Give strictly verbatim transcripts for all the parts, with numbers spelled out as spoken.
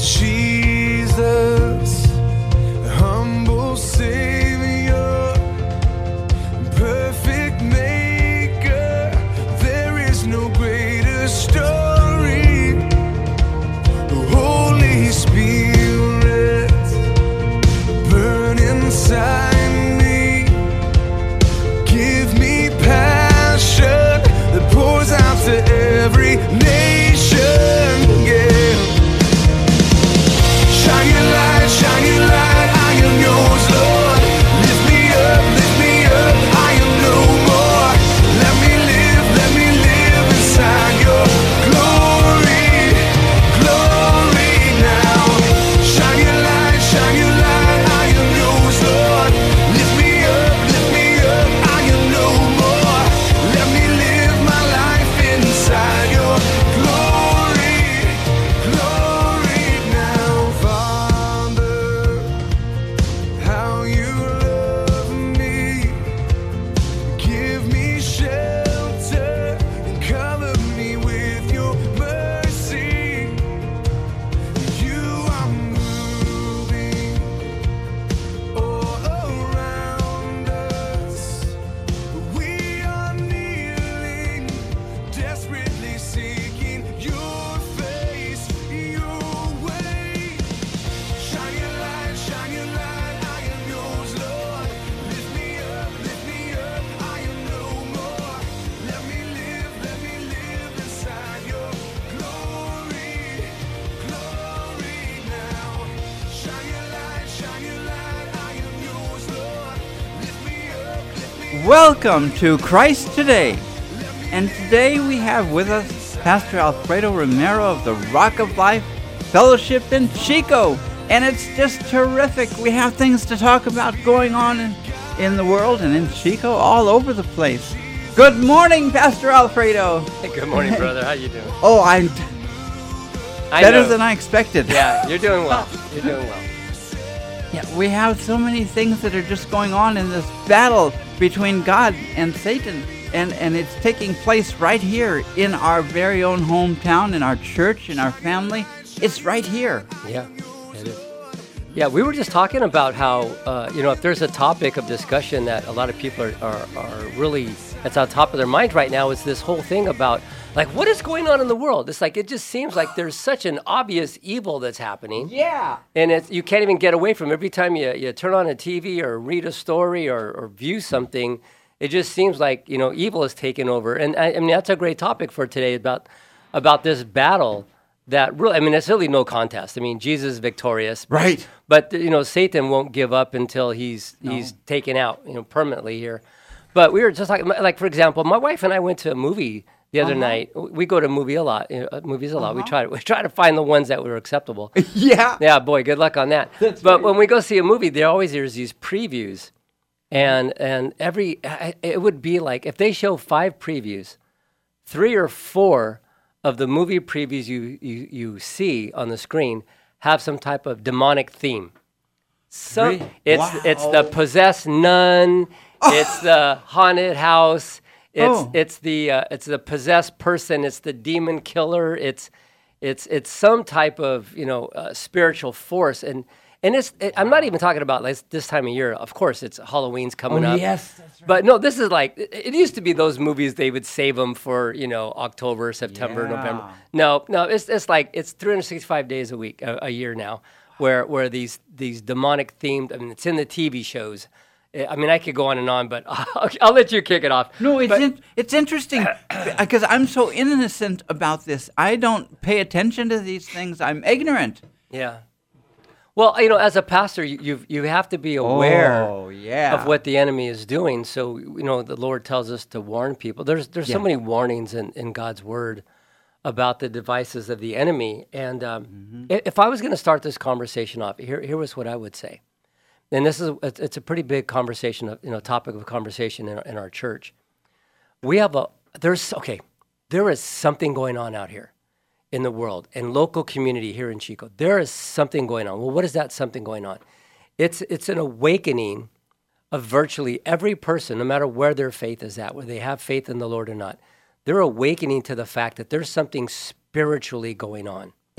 Jesus, humble Savior, perfect Maker, there is no greater story. Holy Spirit, burn inside me, give me passion that pours out to every nation, yeah. Shine your light, shine your light, I am yours, Lord. Lift me up, lift me up, I am no more. Let me live, let me live inside your glory, glory now. Shine your light, shine your light, I am yours, Lord. Lift me up, lift me up, I am no more. Let me live my life inside your glory, glory now. Father, how you love me, give me shelter and cover me with your mercy. You are moving all around us. We are kneeling, desperately seeking your face, your way. Shine your light, shine your light, I am yours, Lord. Lift me up, lift me up, I am no more. Let me live, let me live inside your glory, glory now. Shine your light, shine your light, I am yours, Lord. Lift me up, lift me up. Welcome to Christ Today. And today we have with us Pastor Alfredo Romero of the Rock of Life Fellowship in Chico. And it's just terrific. We have things to talk about going on in, in the world and in Chico, all over the place. Good morning, Pastor Alfredo. Hey, good morning, brother. How you doing? Oh, I'm I better know. than I expected. Yeah, you're doing well. You're doing well. Yeah, we have so many things that are just going on in this battle between God and Satan. And, and it's taking place right here in our very own hometown, in our church, in our family. It's right here. Yeah, it is. Yeah, we were just talking about how, uh, you know, if there's a topic of discussion that a lot of people are, are, are really, that's on top of their mind right now, is this whole thing about, like, what is going on in the world? It's like, it just seems like there's such an obvious evil that's happening. Yeah. And it's, you can't even get away from it. Every time you, you turn on a T V or read a story or, or view something, it just seems like, you know, evil is taking over. And I, I mean, that's a great topic for today about about this battle that really, I mean, it's really no contest. I mean, Jesus is victorious. Right. But, you know, Satan won't give up until he's No. he's taken out, you know, permanently here. But we were just talking, like, for example, my wife and I went to a movie the other Uh-huh. night. We go to movie a lot, you know, uh, movies a lot. We Uh-huh. try to we try to find the ones that were acceptable. Yeah. Yeah, boy, good luck on that. That's but right. when we go see a movie, there always there's these previews, and and every it would be like if they show five previews, three or four of the movie previews you you, you see on the screen have some type of demonic theme. So Really? it's Wow. it's the possessed nun, it's the haunted house, it's Oh. it's the uh, it's the possessed person, it's the demon killer, it's it's it's some type of, you know, uh, spiritual force, and and it's it, I'm not even talking about like this time of year. Of course, it's Halloween's coming Oh, up. yes, that's right. But no, this is like it, it used to be those movies they would save them for, you know, October, September, Yeah. November. No, no, it's it's like it's three hundred sixty-five days a week, a, a year now, where where these these demonic themed. I mean, it's in the T V shows. I mean, I could go on and on, but I'll, I'll let you kick it off. No, it's But- in, it's interesting because I'm so innocent about this. I don't pay attention to these things. I'm ignorant. Yeah. Well, you know, as a pastor, you you've, you have to be aware Oh, yeah. of what the enemy is doing. So, you know, the Lord tells us to warn people. There's there's so Yeah. many warnings in, in God's word about the devices of the enemy. And um, Mm-hmm. i- if I was going to start this conversation off, here here was what I would say. And this is it's, it's a pretty big conversation, of, you know, topic of conversation in our, in our church. We have a there's okay, there is something going on out here in the world and local community here in Chico. There is something going on. Well, what is that something going on? It's it's an awakening of virtually every person, no matter where their faith is at, whether they have faith in the Lord or not. They're awakening to the fact that there's something spiritually going on.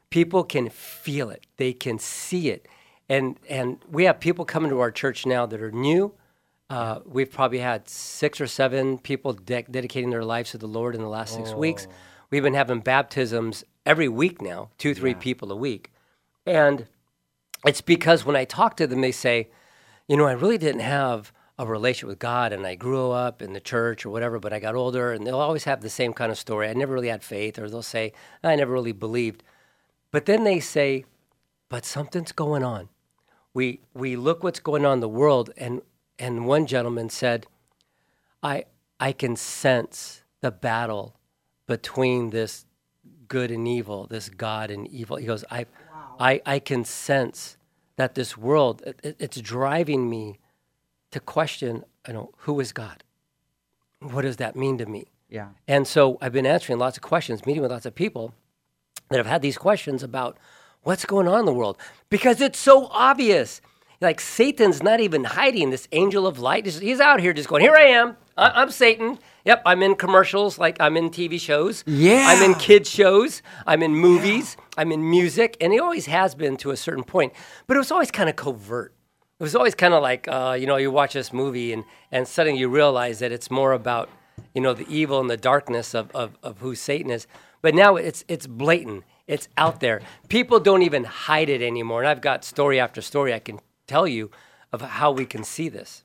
people can feel it. They can see it. And and we have people coming to our church now that are new. Uh, we've probably had six or seven people de- dedicating their lives to the Lord in the last six Oh. weeks. We've been having baptisms every week now, two, three Yeah. people a week. And it's because when I talk to them, they say, you know, I really didn't have a relationship with God, and I grew up in the church or whatever, but I got older, and they'll always have the same kind of story. I never really had faith, or they'll say, I never really believed. But then they say, but something's going on. We we look what's going on in the world, and and one gentleman said, I I can sense the battle between this good and evil, this God and evil. He goes, I I, I can sense that this world, it, it's driving me to question, you know, who is God? What does that mean to me? Yeah. And so I've been answering lots of questions, meeting with lots of people that have had these questions about what's going on in the world, because it's so obvious. Like Satan's not even hiding, this angel of light. He's, he's out here just going, here I am. I, I'm Satan. Yep, I'm in commercials, like I'm in T V shows. Yeah. I'm in kids shows. I'm in movies. Yeah. I'm in music. And he always has been to a certain point. But it was always kind of covert. It was always kind of like, uh, you know, you watch this movie and, and suddenly you realize that it's more about, you know, the evil and the darkness of, of, of who Satan is. But now it's it's blatant. It's out there. People don't even hide it anymore. And I've got story after story I can tell you of how we can see this.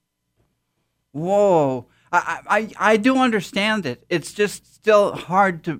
Whoa. I, I, I do understand it. It's just still hard to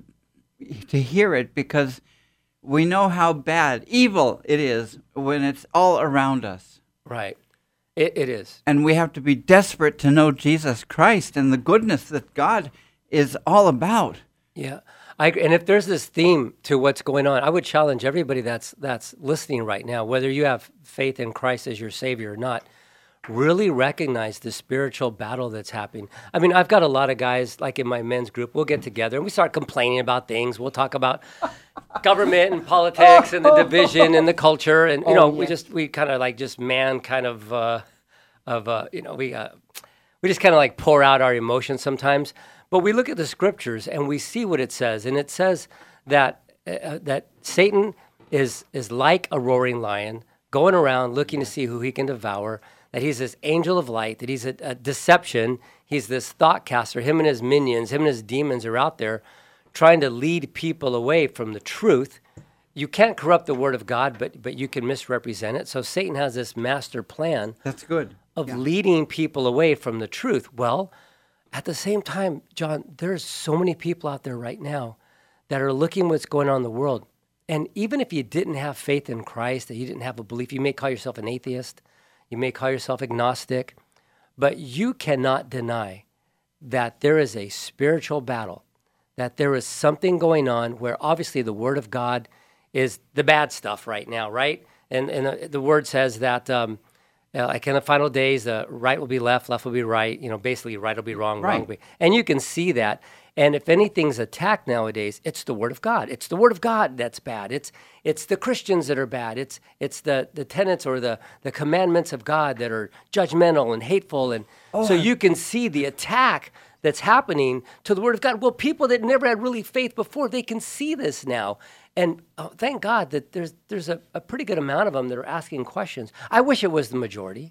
to hear it because we know how bad, evil it is when it's all around us. Right. It, it is. And we have to be desperate to know Jesus Christ and the goodness that God is all about. Yeah. I agree. And if there's this theme to what's going on, I would challenge everybody that's that's listening right now, whether you have faith in Christ as your Savior or not, really recognize the spiritual battle that's happening. I mean, I've got a lot of guys, like in my men's group, we'll get together and we start complaining about things. We'll talk about government and politics and the division and the culture. And, you know, Oh, we yeah. just, we kind of like just man kind of, uh, of uh, you know, we, uh, we just kind of like pour out our emotions sometimes. But we look at the scriptures and we see what it says. And it says that, uh, that Satan is, is like a roaring lion going around looking to see who he can devour, that he's this angel of light, that he's a, a deception, he's this thought caster. Him and his minions, him and his demons are out there trying to lead people away from the truth. You can't corrupt the word of God, but but you can misrepresent it. So Satan has this master plan That's good. of Yeah. leading people away from the truth. Well, at the same time, John, there's so many people out there right now that are looking what's going on in the world. And even if you didn't have faith in Christ, that you didn't have a belief, you may call yourself an atheist, you may call yourself agnostic, but you cannot deny that there is a spiritual battle, that there is something going on where obviously the Word of God is the bad stuff right now, right? And and uh, the Word says that, um, uh, like in the final days, uh, right will be left, left will be right. You know, basically right will be wrong, wrong will Right. be. And you can see that. And if anything's attacked nowadays, it's the Word of God. It's the Word of God that's bad. It's it's the Christians that are bad. It's it's the, the tenets or the, the commandments of God that are judgmental and hateful. And so you can see the attack that's happening to the Word of God. Well, people that never had really faith before, they can see this now. And oh, thank God that there's there's a, a pretty good amount of them that are asking questions. I wish it was the majority,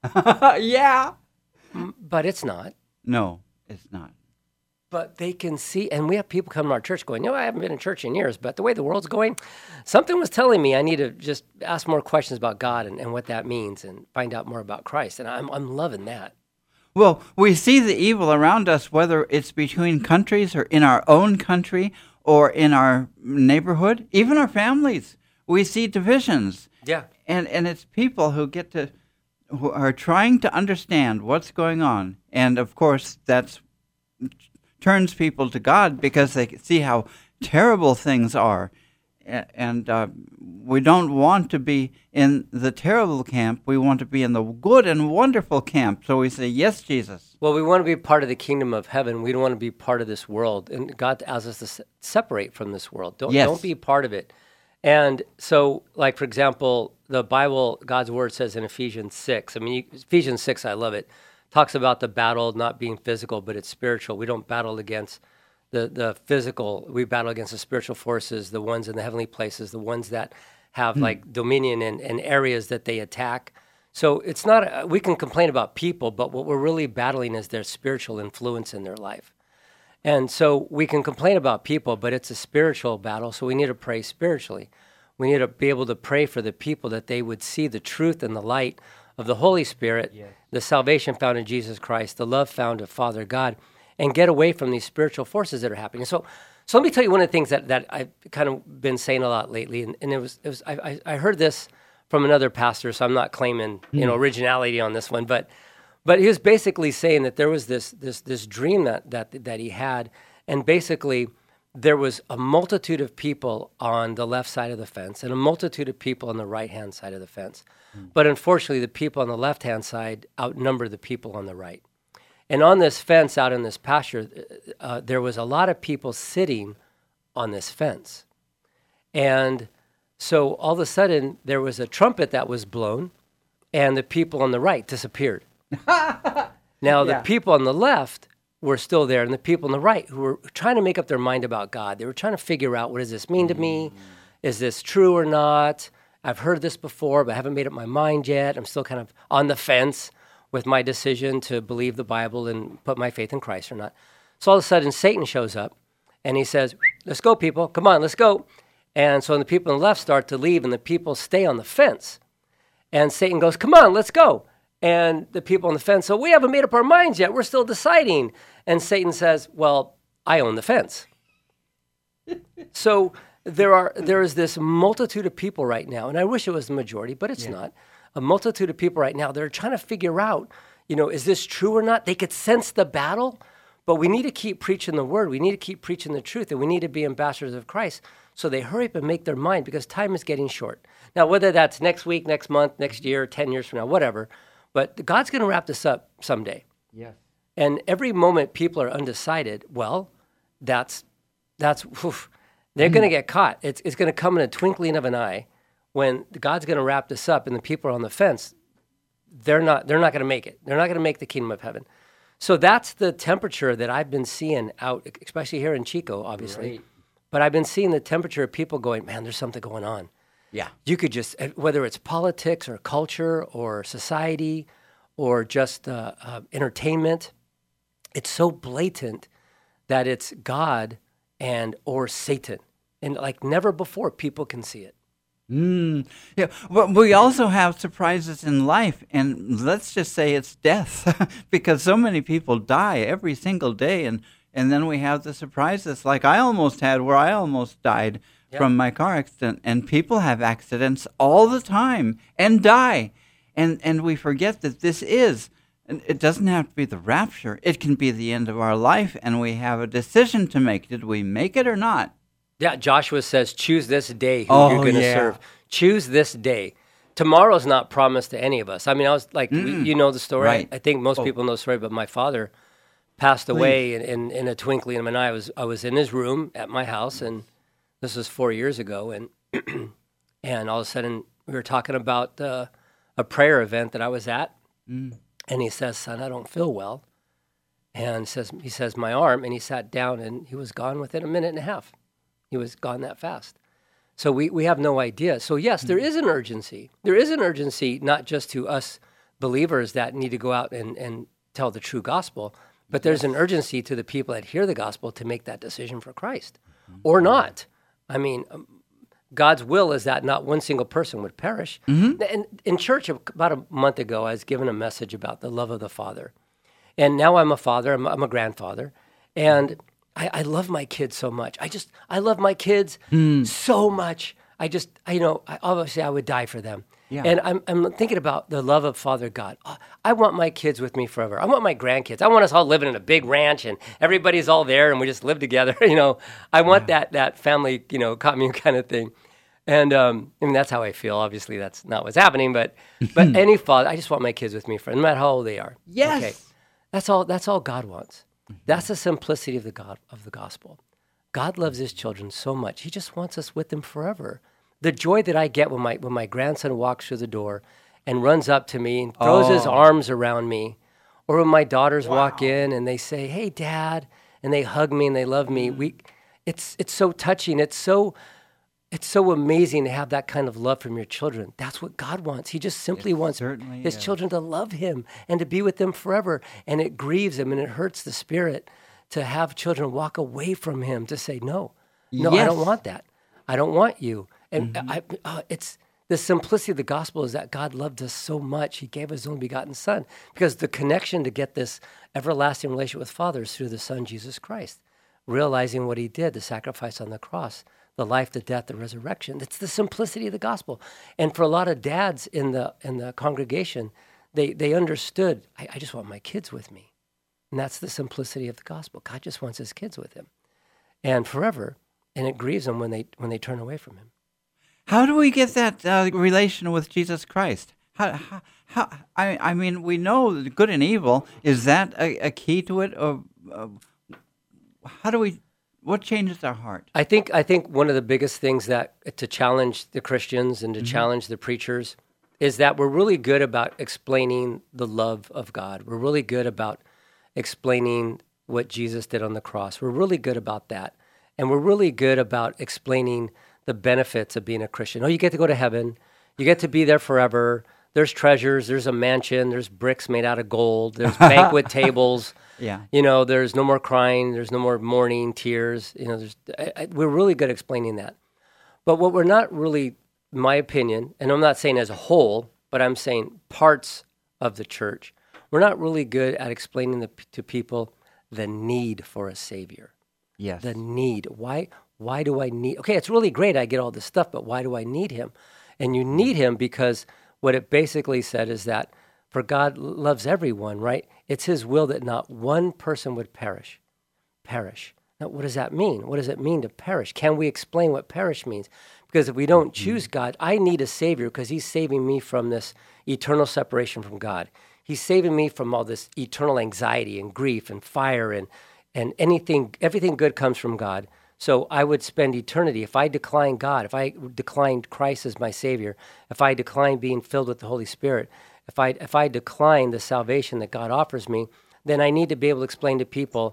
yeah. but it's not. No, it's not. But they can see, and we have people come to our church going, you know, I haven't been in church in years, but the way the world's going, something was telling me I need to just ask more questions about God and, and what that means and find out more about Christ. And I'm I'm loving that. Well, we see the evil around us, whether it's between countries or in our own country or in our neighborhood, even our families. We see divisions. Yeah. And and it's people who get to, who are trying to understand what's going on. And of course, that's turns people to God because they see how terrible things are. A- And uh, we don't want to be in the terrible camp. We want to be in the good and wonderful camp. So we say, yes, Jesus. Well, we want to be part of the kingdom of heaven. We don't want to be part of this world. And God asks us to se- separate from this world. Don't, Yes. don't be part of it. And so, like, for example, the Bible, God's word says in Ephesians six, I mean, you, Ephesians six, I love it, talks about the battle not being physical, but it's spiritual. We don't battle against, the the physical. We battle against the spiritual forces, the ones in the heavenly places, the ones that have like dominion in, in areas that they attack. So it's not, a, we can complain about people, but what we're really battling is their spiritual influence in their life. And so we can complain about people, but it's a spiritual battle, so we need to pray spiritually. We need to be able to pray for the people that they would see the truth and the light of the Holy Spirit, yes. the salvation found in Jesus Christ, the love found of Father God, and get away from these spiritual forces that are happening. So so let me tell you one of the things that, that I've kind of been saying a lot lately, and, and it was, it was I, I heard this from another pastor, so I'm not claiming you know originality on this one, but but he was basically saying that there was this this this dream that that that he had, and basically there was a multitude of people on the left side of the fence and a multitude of people on the right-hand side of the fence. Mm. But unfortunately, the people on the left-hand side outnumber the people on the right. And on this fence out in this pasture, uh, there was a lot of people sitting on this fence. And so all of a sudden, there was a trumpet that was blown, and the people on the right disappeared. Now, the Yeah. people on the left were still there, and the people on the right who were trying to make up their mind about God, they were trying to figure out, what does this mean to me? Is this true or not? I've heard this before, but I haven't made up my mind yet. I'm still kind of on the fence with my decision to believe the Bible and put my faith in Christ or not. So all of a sudden, Satan shows up, and he says, let's go, people. Come on, let's go. And so the people on the left start to leave, and the people stay on the fence. And Satan goes, come on, let's go. And the people on the fence, so we haven't made up our minds yet. We're still deciding. And Satan says, well, I own the fence. So there are there is this multitude of people right now, and I wish it was the majority, but it's yeah. not. A multitude of people right now, they're trying to figure out, you know, is this true or not? They could sense the battle, but we need to keep preaching the word. We need to keep preaching the truth, and we need to be ambassadors of Christ. So they hurry up and make their mind because time is getting short. Now, whether that's next week, next month, next year, ten years from now, whatever, but God's going to wrap this up someday. Yes. And every moment people are undecided, well, that's, that's oof, they're mm. going to get caught. It's, it's going to come in a twinkling of an eye. When God's going to wrap this up and the people are on the fence, they're not they're not going to make it. They're not going to make the kingdom of heaven. So that's the temperature that I've been seeing out, especially here in Chico, obviously. Right. But I've been seeing the temperature of people going, man, there's something going on. Yeah. You could just, whether it's politics or culture or society or just uh, uh, entertainment, it's so blatant that it's God and or Satan. And like never before, people can see it. Mm, yeah, but we also have surprises in life, and let's just say it's death, because so many people die every single day, and, and then we have the surprises, like I almost had, where I almost died yep. from my car accident, and people have accidents all the time and die, and and we forget that this is, and it doesn't have to be the rapture, it can be the end of our life, and we have a decision to make. Did we make it or not? Yeah, Joshua says, choose this day who oh, you're going to yeah. serve. Choose this day. Tomorrow's not promised to any of us. I mean, I was like, Mm-mm. you know the story. Right. I think most oh. people know the story, but my father passed Please. away in, in, in a twinkling of an eye. I was, I was in his room at my house, and this was four years ago, and and all of a sudden we were talking about uh, a prayer event that I was at, mm. and he says, son, I don't feel well. And says he says, my arm, and he sat down, and he was gone within a minute and a half. He was gone that fast. So we, we have no idea. So yes, there is an urgency. There is an urgency not just to us believers that need to go out and, and tell the true gospel, but there's an urgency to the people that hear the gospel to make that decision for Christ or not. I mean, um, God's will is that not one single person would perish. Mm-hmm. And in church about a month ago, I was given a message about the love of the Father. And now I'm a father, I'm, I'm a grandfather, and I, I love my kids so much. I just, I love my kids mm. so much. I just, I, you know, I, obviously I would die for them. Yeah. And I'm, I'm thinking about the love of Father God. Oh, I want my kids with me forever. I want my grandkids. I want us all living in a big ranch and everybody's all there and we just live together. You know, I want yeah. that that family, you know, commune kind of thing. And um, I mean, that's how I feel. Obviously, that's not what's happening. But but any father, I just want my kids with me forever, no matter how old they are. Yes. Okay. That's all. That's all God wants. That's the simplicity of the God of the gospel. God loves his children so much. He just wants us with him forever. The joy that I get when my when my grandson walks through the door and runs up to me and throws oh. his arms around me, or when my daughters wow. walk in and they say, "Hey, Dad," and they hug me and they love me. We, it's it's so touching. It's so it's so amazing to have that kind of love from your children. That's what God wants. He just simply It wants certainly his is. children to love him and to be with them forever. And it grieves him and it hurts the spirit to have children walk away from him, to say, no, no, I don't Yes. want that. I don't want you. And I, uh, it's the simplicity of the gospel is that God loved us so much, he gave his only begotten son, because the connection to get this everlasting relationship with Father is through the Son, Jesus Christ, realizing what he did, the sacrifice on the cross, the life, the death, the resurrection. It's the simplicity of the gospel. And for a lot of dads in the in the congregation, they, they understood, I, I just want my kids with me. And that's the simplicity of the gospel. God just wants his kids with him and forever. And it grieves them when they when they turn away from him. How do we get that uh, relation with Jesus Christ? How, how, how, I, I mean, we know the good and evil. Is that a, a key to it? Or uh, how do we, what changes our heart? I think I think one of the biggest things that to challenge the Christians and to challenge the preachers is that we're really good about explaining the love of God. We're really good about explaining what Jesus did on the cross. We're really good about that. And we're really good about explaining the benefits of being a Christian. Oh, you get to go to heaven. You get to be there forever. There's treasures. There's a mansion. There's bricks made out of gold. There's banquet tables. Yeah. You know, there's no more crying. There's no more mourning, tears. You know, there's, I, I, we're really good at explaining that. But what we're not really, in my opinion, and I'm not saying as a whole, but I'm saying parts of the church, we're not really good at explaining the, to people the need for a Savior. Yes. The need. Why Why do I need... Okay, it's really great I get all this stuff, but why do I need him? And you need him because what it basically said is that for God loves everyone, right? It's his will that not one person would perish. Perish. Now, what does that mean? What does it mean to perish? Can we explain what perish means? Because if we don't choose God, I need a Savior because he's saving me from this eternal separation from God. He's saving me from all this eternal anxiety and grief and fire and and anything, everything good comes from God. So I would spend eternity, if I decline God, if I decline Christ as my Savior, if I decline being filled with the Holy Spirit, if I if I decline the salvation that God offers me, then I need to be able to explain to people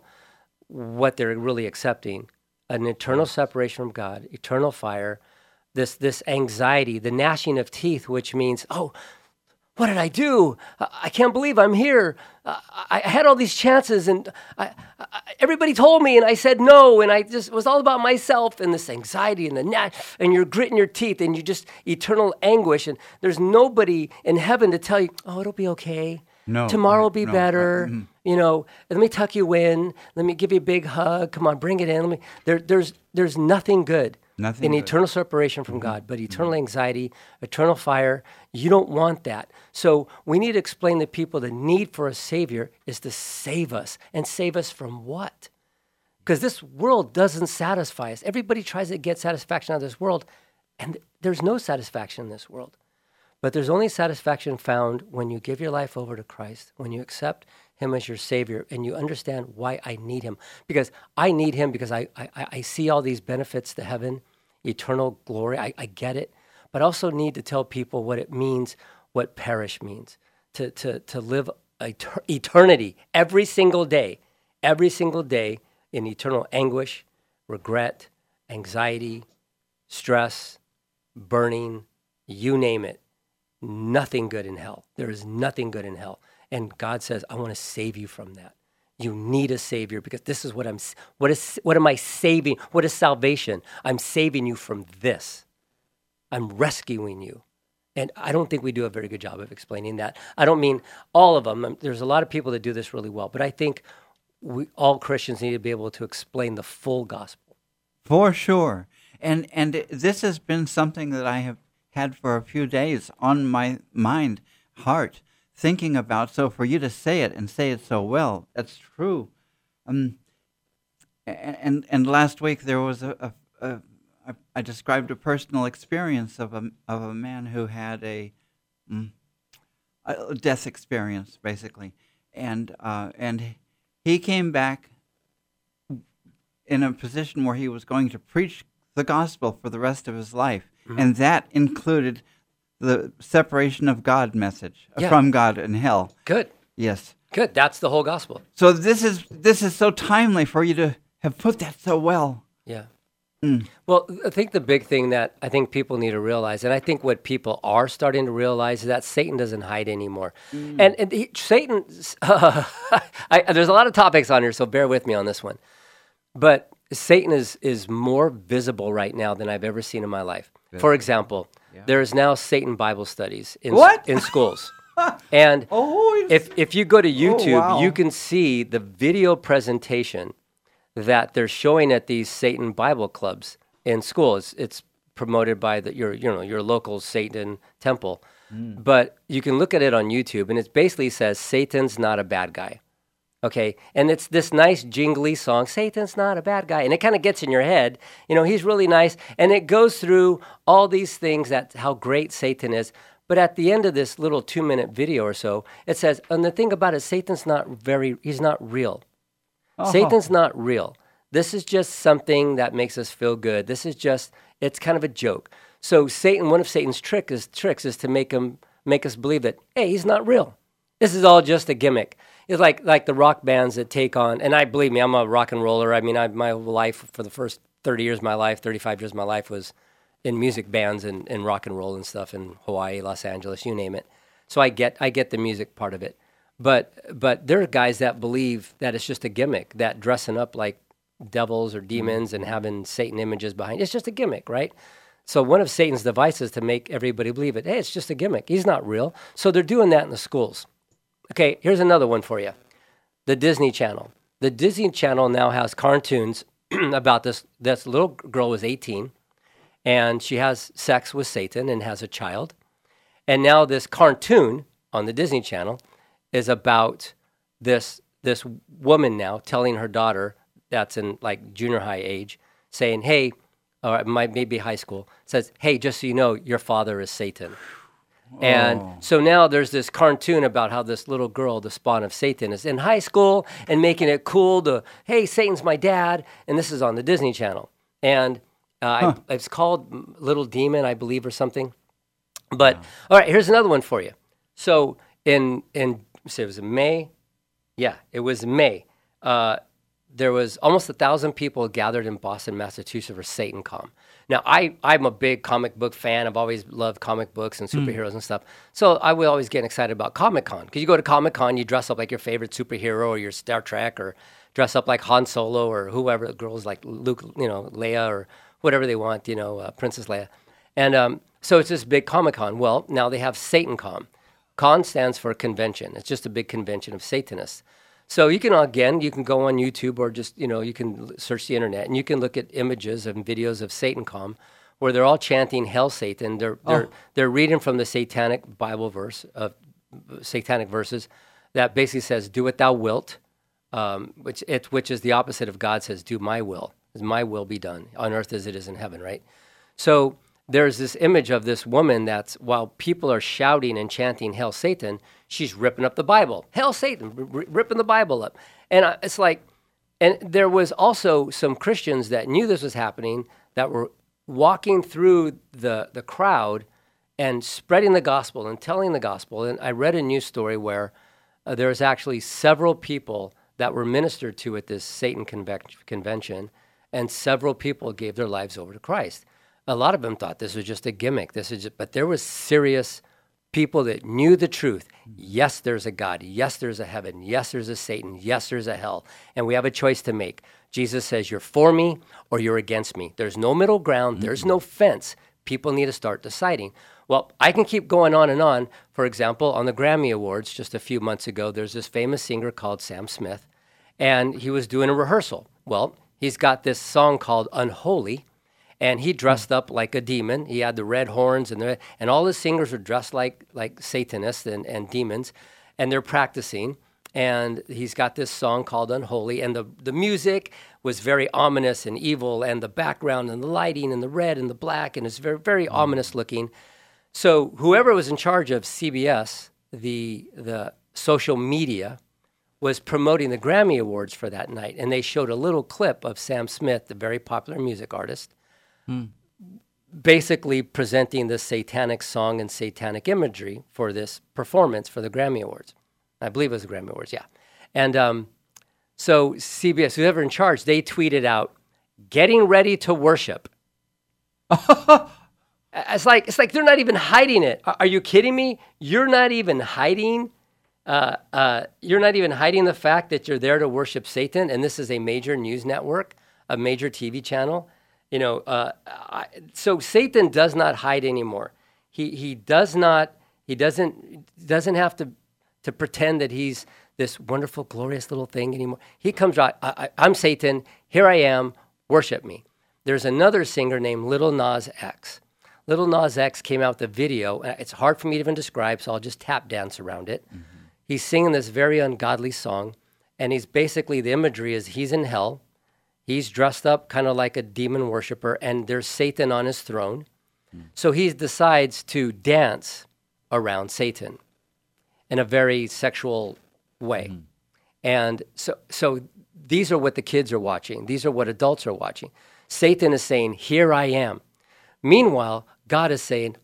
what they're really accepting. An eternal separation from God, eternal fire, this this anxiety, the gnashing of teeth, which means, oh, what did I do? I can't believe I'm here. I had all these chances, and I, I, everybody told me, and I said no, and I just it was all about myself, and this anxiety, and the gnat, and you're gritting your teeth, and you just eternal anguish, and there's nobody in heaven to tell you, oh, it'll be okay. No, Tomorrow will right, be no, better. right, mhm. You know, let me tuck you in. Let me give you a big hug. Come on, bring it in. Let me. There, there's, there's nothing good Nothing in good. eternal separation from God, but eternal anxiety, eternal fire. You don't want that. So we need to explain to people the need for a Savior is to save us, and save us from what? Because this world doesn't satisfy us. Everybody tries to get satisfaction out of this world, and there's no satisfaction in this world. But there's only satisfaction found when you give your life over to Christ, when you accept him as your Savior, and you understand why I need him. Because I need him because I I, I see all these benefits to heaven, eternal glory. I, I get it. But I also need to tell people what it means, what perish means, to, to, to live etern- eternity every single day, every single day in eternal anguish, regret, anxiety, stress, burning, you name it. Nothing good in hell. There is nothing good in hell. And God says, I want to save you from that. You need a Savior because this is what I'm, what is, what am I saving? What is salvation? I'm saving you from this. I'm rescuing you. And I don't think we do a very good job of explaining that. I don't mean all of them. There's a lot of people that do this really well, but I think we, all Christians need to be able to explain the full gospel. For sure. And and this has been something that I have had for a few days on my mind, heart, thinking about. So for you to say it and say it so well, that's true. Um, and and last week there was a, a, a I described a personal experience of a of a man who had a, um, a death experience, basically, and uh, and he came back in a position where he was going to preach the gospel for the rest of his life. Mm-hmm. And that included the separation of God message Yeah. from God and hell. Good. Yes. Good. That's the whole gospel. So this is this is so timely for you to have put that so well. Yeah. Mm. Well, I think the big thing that I think people need to realize, and I think what people are starting to realize, is that Satan doesn't hide anymore. Mm. And, and he, Satan, uh, I, there's a lot of topics on here, so bear with me on this one. But Satan is is more visible right now than I've ever seen in my life. Good. For example, yeah. there is now Satan Bible studies in, what? in schools. And oh, if if you go to YouTube, oh, wow. you can see the video presentation that they're showing at these Satan Bible clubs in schools. It's, it's promoted by the, your you know your local Satan temple, mm. but you can look at it on YouTube, and it basically says Satan's not a bad guy. Okay, and it's this nice jingly song, Satan's not a bad guy, and it kind of gets in your head. You know, he's really nice, and it goes through all these things that how great Satan is. But at the end of this little two-minute video or so, it says, and the thing about it, Satan's not very, he's not real. Oh. Satan's not real. This is just something that makes us feel good. This is just, it's kind of a joke. So Satan, one of Satan's trick is, tricks is to make him make us believe that, hey, he's not real. This is all just a gimmick. It's like like the rock bands that take on, and I believe me, I'm a rock and roller. I mean, I, my life, for the first thirty years of my life, thirty-five years of my life was in music bands and, and rock and roll and stuff in Hawaii, Los Angeles, you name it. So I get I get the music part of it. But but there are guys that believe that it's just a gimmick, that dressing up like devils or demons and having Satan images behind, it's just a gimmick, right? So one of Satan's devices to make everybody believe it, hey, it's just a gimmick. He's not real. So they're doing that in the schools. Okay, here's another one for you. The Disney Channel. The Disney Channel now has cartoons about this. This little girl was eighteen, and she has sex with Satan and has a child. And now this cartoon on the Disney Channel is about this this woman now telling her daughter that's in like junior high age, saying, hey, or it might maybe high school, says, hey, just so you know, your father is Satan. And oh. so now there's this cartoon about how this little girl, the spawn of Satan, is in high school and making it cool to, hey, Satan's my dad. And this is on the Disney Channel. And uh, huh. I, it's called Little Demon, I believe, or something. But, wow. all right, here's another one for you. So in, in say it was in May. Yeah, it was May. Uh, there was almost a thousand people gathered in Boston, Massachusetts for SatanCon. Now, I, I'm a big comic book fan. I've always loved comic books and superheroes mm. and stuff. So I would always get excited about Comic-Con. Because you go to Comic-Con, you dress up like your favorite superhero or your Star Trek, or dress up like Han Solo or whoever, girls like Luke, you know, Leia or whatever they want, you know, uh, Princess Leia. And um, so it's this big Comic-Con. Well, now they have SatanCon. Con stands for convention. It's just a big convention of Satanists. So you can, again, you can go on YouTube or just, you know, you can search the internet and you can look at images and videos of SatanCon where they're all chanting Hail Satan. They're, they're, oh. they're reading from the satanic Bible verse, of uh, satanic verses that basically says, do what thou wilt, um, which, it, which is the opposite of God says, do my will. My will be done on earth as it is in heaven, right? So there's this image of this woman that's, while people are shouting and chanting Hail Satan, she's ripping up the Bible. Hail Satan, r- ripping the Bible up. And uh, it's like, and there was also some Christians that knew this was happening that were walking through the, the crowd and spreading the gospel and telling the gospel. And I read a news story where uh, there's actually several people that were ministered to at this Satan conve- convention, and several people gave their lives over to Christ. A lot of them thought this was just a gimmick. This is just, but there was serious people that knew the truth. Yes, there's a God. Yes, there's a heaven. Yes, there's a Satan. Yes, there's a hell. And we have a choice to make. Jesus says, you're for me or you're against me. There's no middle ground. Mm-hmm. There's no fence. People need to start deciding. Well, I can keep going on and on. For example, on the Grammy Awards just a few months ago, there's this famous singer called Sam Smith, and he was doing a rehearsal. Well, he's got this song called Unholy, and he dressed up like a demon. He had the red horns, and the, and all the singers were dressed like like Satanists and, and demons, and they're practicing. And he's got this song called Unholy, and the, the music was very ominous and evil, and the background and the lighting and the red and the black, and it's very, very mm. ominous looking. So whoever was in charge of C B S, the the social media, was promoting the Grammy Awards for that night, and they showed a little clip of Sam Smith, the very popular music artist, Hmm. basically presenting the satanic song and satanic imagery for this performance for the Grammy Awards. I believe it was the Grammy Awards, yeah. And um, so C B S, whoever in charge, they tweeted out, "Getting ready to worship." It's like it's like they're not even hiding it. Are, are you kidding me? You're not even hiding. Uh, uh, you're not even hiding the fact that you're there to worship Satan, and this is a major news network, a major T V channel. You know, uh, I, so Satan does not hide anymore. He he does not. He doesn't doesn't have to to pretend that he's this wonderful, glorious little thing anymore. He comes out. I, I, I'm Satan. Here I am. Worship me. There's another singer named Little Nas X. Little Nas X came out with a video. It's hard for me to even describe, so I'll just tap dance around it. Mm-hmm. He's singing this very ungodly song, and he's basically, the imagery is he's in hell. He's dressed up kind of like a demon worshiper, and there's Satan on his throne. Mm-hmm. So he decides to dance around Satan in a very sexual way. Mm-hmm. And so, so these are what the kids are watching. These are what adults are watching. Satan is saying, "Here I am." Meanwhile, God is saying,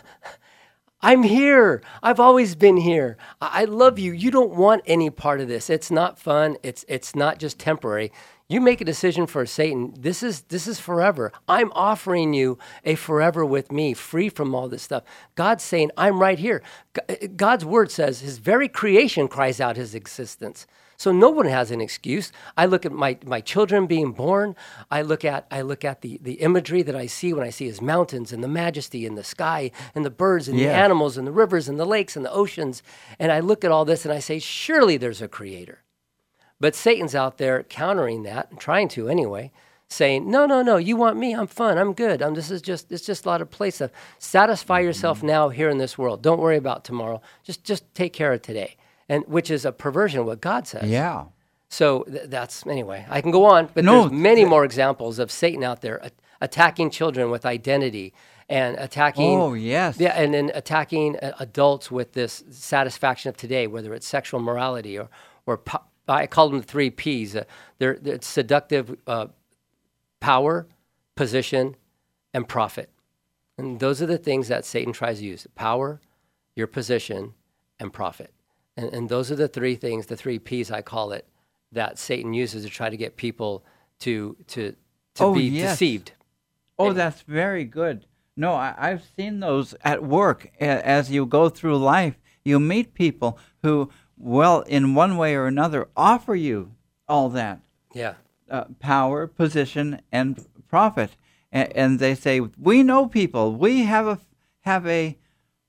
"I'm here. I've always been here. I-, I love you. You don't want any part of this. It's not fun. It's it's not just temporary. You make a decision for Satan. This is this is forever. I'm offering you a forever with me, free from all this stuff." God's saying, "I'm right here." G- God's word says his very creation cries out his existence. So no one has an excuse. I look at my, my children being born. I look at I look at the, the imagery that I see when I see his mountains and the majesty and the sky and the birds and Yeah. the animals and the rivers and the lakes and the oceans. And I look at all this and I say, surely there's a creator. But Satan's out there countering that, and trying to anyway, saying, no, no, no, you want me, I'm fun, I'm good. Um, this is just it's just a lot of play stuff. Satisfy yourself now here in this world. Don't worry about tomorrow. Just just take care of today. And which is a perversion of what God says. Yeah. So th- that's, anyway, I can go on, but No, there's many th- more examples of Satan out there a- attacking children with identity and attacking. Oh, yes. Yeah, and then attacking uh, adults with this satisfaction of today, whether it's sexual morality or, or po- I call them the three Ps. Uh, they're, they're seductive uh, power, position, and profit. And those are the things that Satan tries to use: power, your position, and profit. And, and those are the three things, the three Ps I call it, that Satan uses to try to get people to to to Oh, be yes. deceived. Oh, that's very good. No, I, I've seen those at work. A- as you go through life, you meet people who, well, in one way or another, offer you all that Yeah. uh, power, position, and profit. A- and they say, "We know people. We have a have a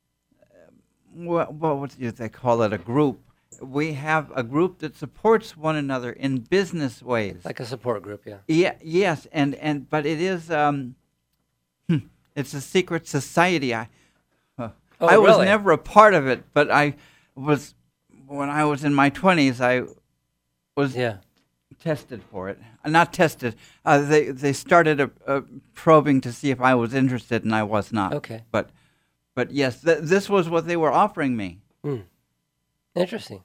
what, what do they call it? A group. We have a group that supports one another in business ways." Like a support group, yeah. Yeah, yes, and, and but it is um, it's a secret society. I uh, Oh, I was really? never a part of it, but I was when I was in my twenties. I was Yeah. tested for it. Uh, Not tested. Uh, they they started a, a probing to see if I was interested, and I was not. Okay. But but yes, th- this was what they were offering me. Interesting.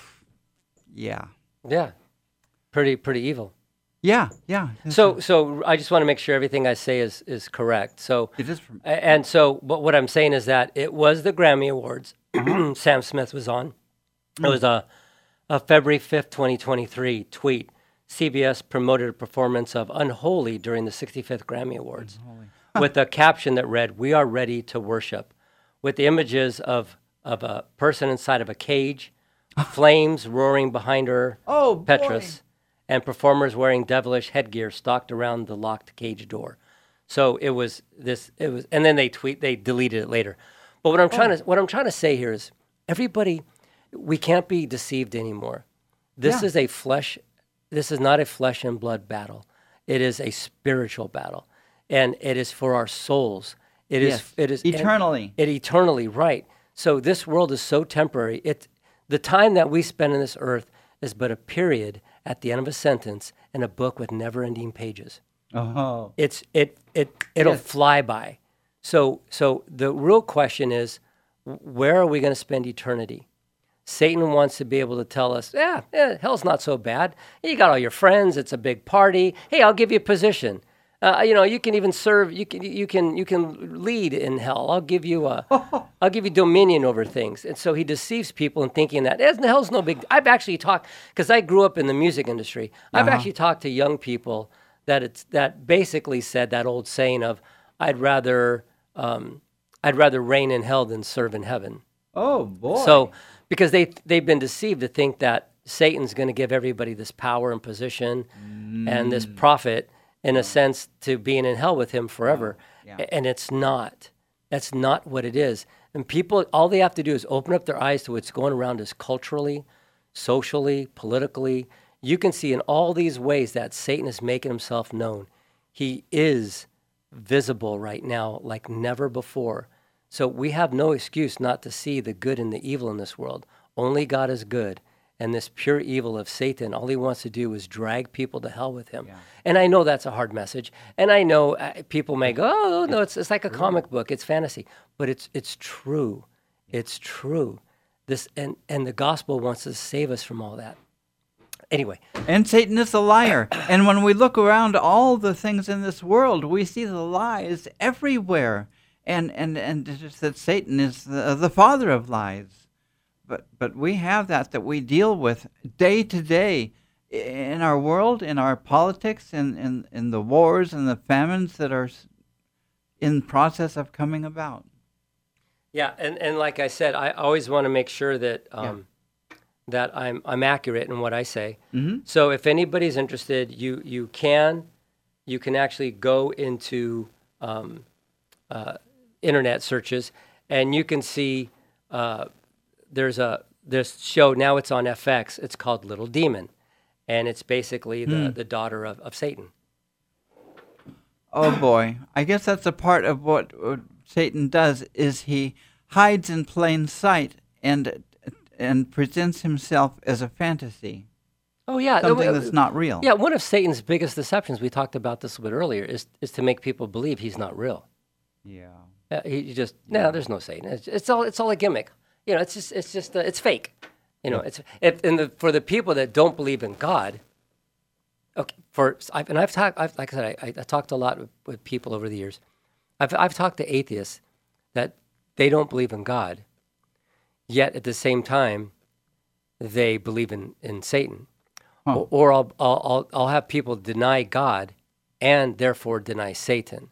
Yeah. Yeah. Pretty pretty evil. Yeah. Yeah. So so I just want to make sure everything I say is is correct. So it is. From, A- And so, but what I'm saying is that it was the Grammy Awards. Sam Smith was on. It was a, a February fifth, twenty twenty-three tweet. C B S promoted a performance of Unholy during the sixty-fifth Grammy Awards with a caption that read, "We are ready to worship," with the images of, of a person inside of a cage, flames roaring behind her, Oh, boy. Petrus, and performers wearing devilish headgear stalked around the locked cage door. So it was this. It was, and then they tweet. They deleted it later. But what I'm trying to what I'm trying to say here is, everybody, we can't be deceived anymore. This Yeah. is a flesh. This is not a flesh and blood battle. It is a spiritual battle, and it is for our souls. It is. Yes. It is Eternally. It eternally, right? So this world is so temporary. It, the time that we spend on this earth is but a period at the end of a sentence in a book with never-ending pages. Oh. It's it it it'll Yes. fly by. So so the real question is, where are we going to spend eternity? Satan wants to be able to tell us, yeah, yeah, hell's not so bad. You got all your friends. It's a big party. Hey, I'll give you a position. Uh, you know, you can even serve. You can you can you can lead in hell. I'll give you a I'll give you dominion over things. And so he deceives people in thinking that "Eh, hell's no big. I've actually talked, because I grew up in the music industry. I've Uh-huh. actually talked to young people that it's that basically said that old saying of, I'd rather um, I'd rather reign in hell than serve in heaven. Oh boy. So because they they've been deceived to think that Satan's going to give everybody this power and position and this profit in a sense to being in hell with him forever. Yeah. A- And it's not. That's not what it is. And people, all they have to do is open up their eyes to what's going around us culturally, socially, politically. You can see in all these ways that Satan is making himself known. He is visible right now like never before. So we have no excuse not to see the good and the evil in this world. Only God is good. And this pure evil of Satan, all he wants to do is drag people to hell with him. Yeah. And I know that's a hard message. And I know uh, people may go, oh, no, it's, it's like a comic book. It's fantasy. But it's it's true. It's true. This and, and the gospel wants to save us from all that. Anyway, And Satan is a liar. And when we look around all the things in this world, we see the lies everywhere. And and and it's just that Satan is the, the father of lies. But but we have that that we deal with day to day in our world, in our politics, in, in, in the wars and the famines that are s- in process of coming about. yeah, and, and like I said, I always want to make sure that um, that I'm I'm accurate in what I say. Mm-hmm. So if anybody's interested, you you can you can actually go into um, uh, internet searches, and you can see uh, there's a this show now. It's on F X. It's called Little Demon, and it's basically the, the daughter of, of Satan. Oh boy, I guess that's a part of what, what Satan does is he hides in plain sight and and presents himself as a fantasy, Oh yeah, something uh, that's not real. Yeah, one of Satan's biggest deceptions, we talked about this a bit earlier, is is to make people believe he's not real. Yeah. Uh, he he just no, there's no Satan. It's, it's all it's all a gimmick. You know, it's just it's just uh, it's fake. You know, it's if, and the, for the people that don't believe in God. Okay, for I've, and I've talked. I've, like I said, I, I talked a lot with, with people over the years. I've I've talked to atheists that they don't believe in God, yet at the same time, they believe in, in Satan. Huh. Or, or I'll, I'll I'll I'll have people deny God and therefore deny Satan.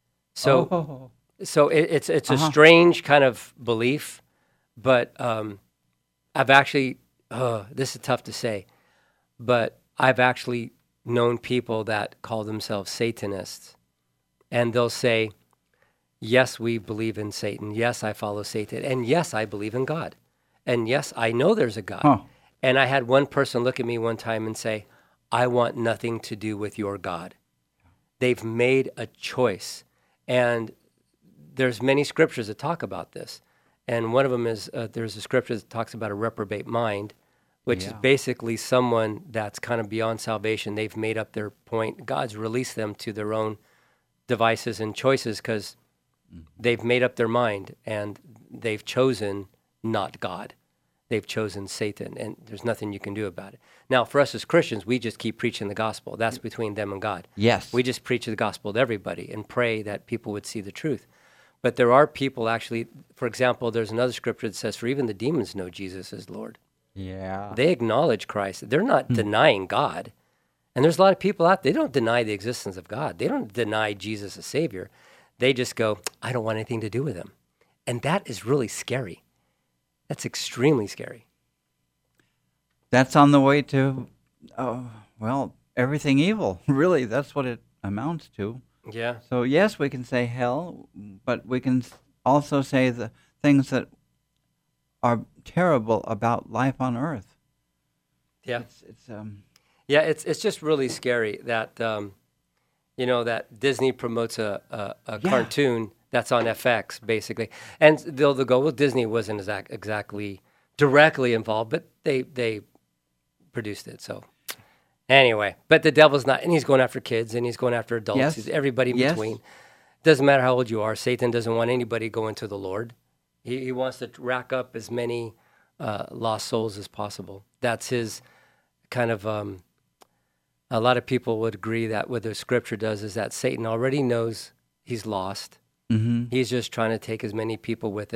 So Oh. so it, it's it's Uh-huh. a strange kind of belief, but um, I've actually uh, this is tough to say, but I've actually known people that call themselves Satanists, and they'll say, "Yes, we believe in Satan. Yes, I follow Satan, and yes, I believe in God, and yes, I know there's a God." Huh. And I had one person look at me one time and say, "I want nothing to do with your God." They've made a choice, and there's many scriptures that talk about this. And one of them is uh, there's a scripture that talks about a reprobate mind, which is Yeah. basically someone that's kind of beyond salvation. They've made up their point. God's released them to their own devices and choices because they've made up their mind and they've chosen not God. They've chosen Satan, and there's nothing you can do about it. Now, for us as Christians, we just keep preaching the gospel. That's between them and God. Yes. We just preach the gospel to everybody and pray that people would see the truth. But there are people actually, for example, there's another scripture that says, for even the demons know Jesus as Lord. Yeah. They acknowledge Christ. They're not denying God. And there's a lot of people out there, they don't deny the existence of God. They don't deny Jesus as Savior. They just go, I don't want anything to do with him. And that is really scary. That's extremely scary. That's on the way to, oh, well, everything evil. Really, that's what it amounts to. Yeah. So yes, we can say hell, but we can s- also say the things that are terrible about life on earth. Yeah. It's, it's um. Yeah, it's it's just really scary that, um, you know, that Disney promotes a, a, a Yeah. cartoon that's on F X, basically. And they'll, they'll go, well, Disney wasn't exact, exactly directly involved, but they they produced it. So anyway, but the devil's not, and he's going after kids, and he's going after adults. Yes. He's everybody in Yes. between. Doesn't matter how old you are. Satan doesn't want anybody going to the Lord. He, he wants to rack up as many uh, lost souls as possible. That's his kind of... Um, a lot of people would agree that what the scripture does is that Satan already knows he's lost. Mm-hmm. He's just trying to take as many people with him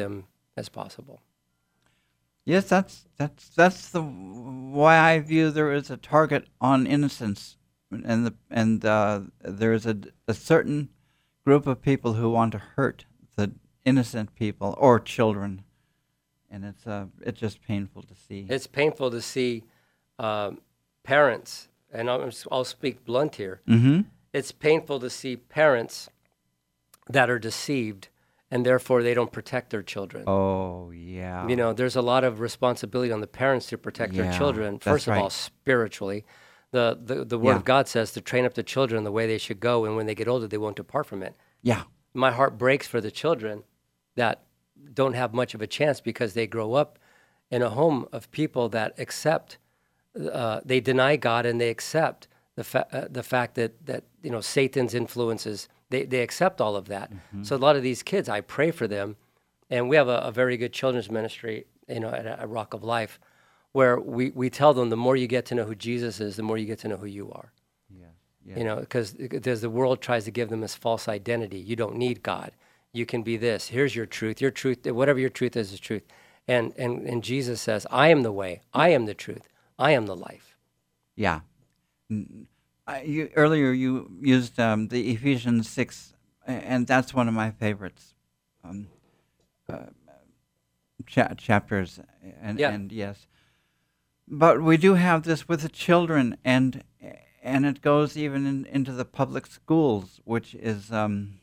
as possible. Yes, that's that's that's the why I view there is a target on innocence, and the and uh, there is a, a certain group of people who want to hurt the innocent people or children, and it's uh it's just painful to see. It's painful to see um, parents, and I'll, I'll speak blunt here. Mm-hmm. It's painful to see parents that are deceived, and therefore they don't protect their children. Oh yeah. You know, there's a lot of responsibility on the parents to protect Yeah, their children. that's First of all, right. spiritually, the the, the Word Yeah. of God says to train up the children the way they should go, and when they get older, they won't depart from it. Yeah. My heart breaks for the children that don't have much of a chance because they grow up in a home of people that accept, uh, they deny God and they accept the fa- uh, the fact that that you know Satan's influences. They they accept all of that. Mm-hmm. So a lot of these kids, I pray for them, and we have a, a very good children's ministry, you know, at, at Rock of Life, where we we tell them the more you get to know who Jesus is, the more you get to know who you are. Yes. Yes. You know, because the world tries to give them this false identity. You don't need God. You can be this. Here's your truth. Your truth, whatever your truth is, is truth. And and and Jesus says, I am the way. I am the truth. I am the life. Yeah. N- I, you, earlier you used um, the Ephesians six, a- and that's one of my favorites um, uh, cha- chapters. And, Yeah. and yes, but we do have this with the children, and and it goes even in, into the public schools, which is um,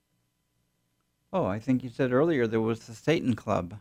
oh, I think you said earlier there was the Satan Club,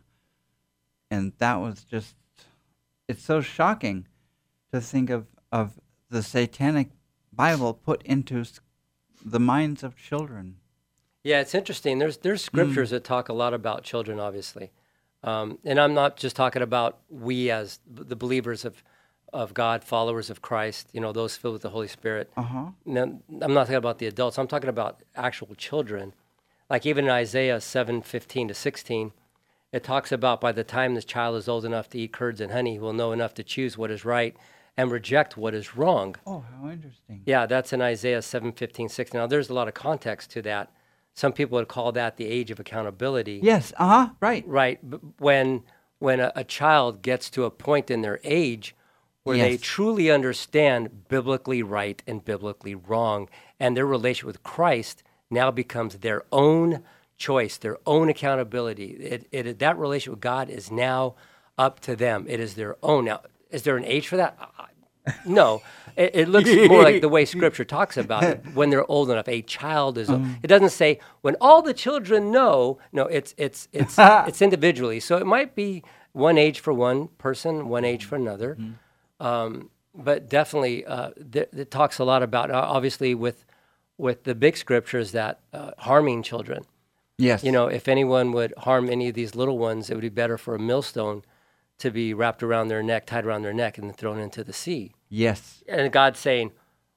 and that was just, it's so shocking to think of, of the satanic Bible put into s- the minds of children. Yeah, it's interesting. There's there's scriptures that talk a lot about children, obviously. Um, and I'm not just talking about we as b- the believers of, of God, followers of Christ, you know, those filled with the Holy Spirit. Uh-huh. No, I'm not talking about the adults. I'm talking about actual children. Like even in Isaiah seven fifteen to sixteen, it talks about by the time this child is old enough to eat curds and honey, he will know enough to choose what is right and reject what is wrong. Oh, how interesting. Yeah, that's in Isaiah seven fifteen, sixteen. Now, there's a lot of context to that. Some people would call that the age of accountability. Yes, uh-huh, right. Right. b- When when a, a child gets to a point in their age where they Yes. truly understand biblically right and biblically wrong, and their relationship with Christ now becomes their own choice, their own accountability. It, it, that relationship with God is now up to them. It is their own. Now, is there an age for that? I- No, it, it looks more like the way Scripture talks about it. When they're old enough, a child is. Um. It doesn't say when all the children know. No, it's it's it's it's individually. So it might be one age for one person, one age for another. Um, but definitely, uh, th- it talks a lot about uh, obviously with with the big scriptures that uh, harming children. Yes. You know, if anyone would harm any of these little ones, it would be better for a millstone to be wrapped around their neck, tied around their neck, and then thrown into the sea. Yes. And God's saying,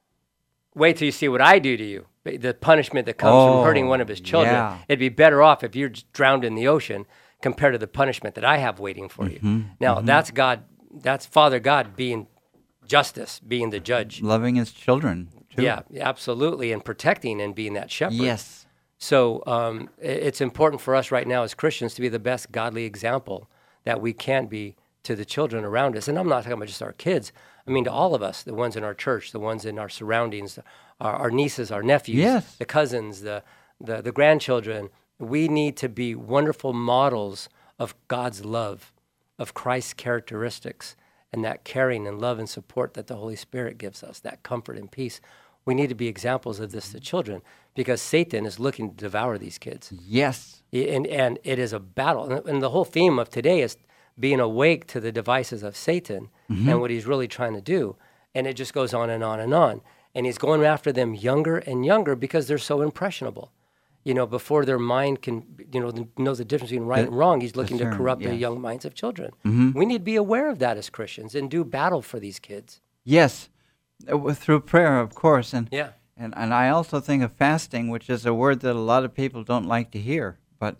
wait till you see what I do to you. The punishment that comes Oh, from hurting one of his children. yeah. It'd be better off if you're just drowned in the ocean compared to the punishment that I have waiting for you. Mm-hmm, Now, that's God, that's Father God being justice, being the judge. Loving his children, too. Yeah, absolutely, and protecting and being that shepherd. Yes. So um, i- it's important for us right now as Christians to be the best godly example that we can be to the children around us. And I'm not talking about just our kids. I mean to all of us, the ones in our church, the ones in our surroundings, our, our nieces, our nephews, Yes. the cousins, the, the, the grandchildren. We need to be wonderful models of God's love, of Christ's characteristics, and that caring and love and support that the Holy Spirit gives us, that comfort and peace. We need to be examples of this to children because Satan is looking to devour these kids. Yes. And, and it is a battle. And- And the whole theme of today is being awake to the devices of Satan and what he's really trying to do. And it just goes on and on and on. And he's going after them younger and younger because they're so impressionable. You know, before their mind can, you know, know the difference between right Di- and wrong, he's looking to discern, corrupt the yes. young minds of children. We need to be aware of that as Christians and do battle for these kids. Yes. Uh, w- Through prayer, of course. And, Yeah. and, and I also think of fasting, which is a word that a lot of people don't like to hear. But,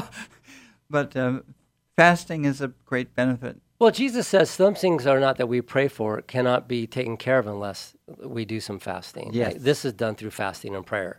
but um, fasting is a great benefit. Well, Jesus says some things are not that we pray for cannot be taken care of unless we do some fasting. Yes. Right? This is done through fasting and prayer.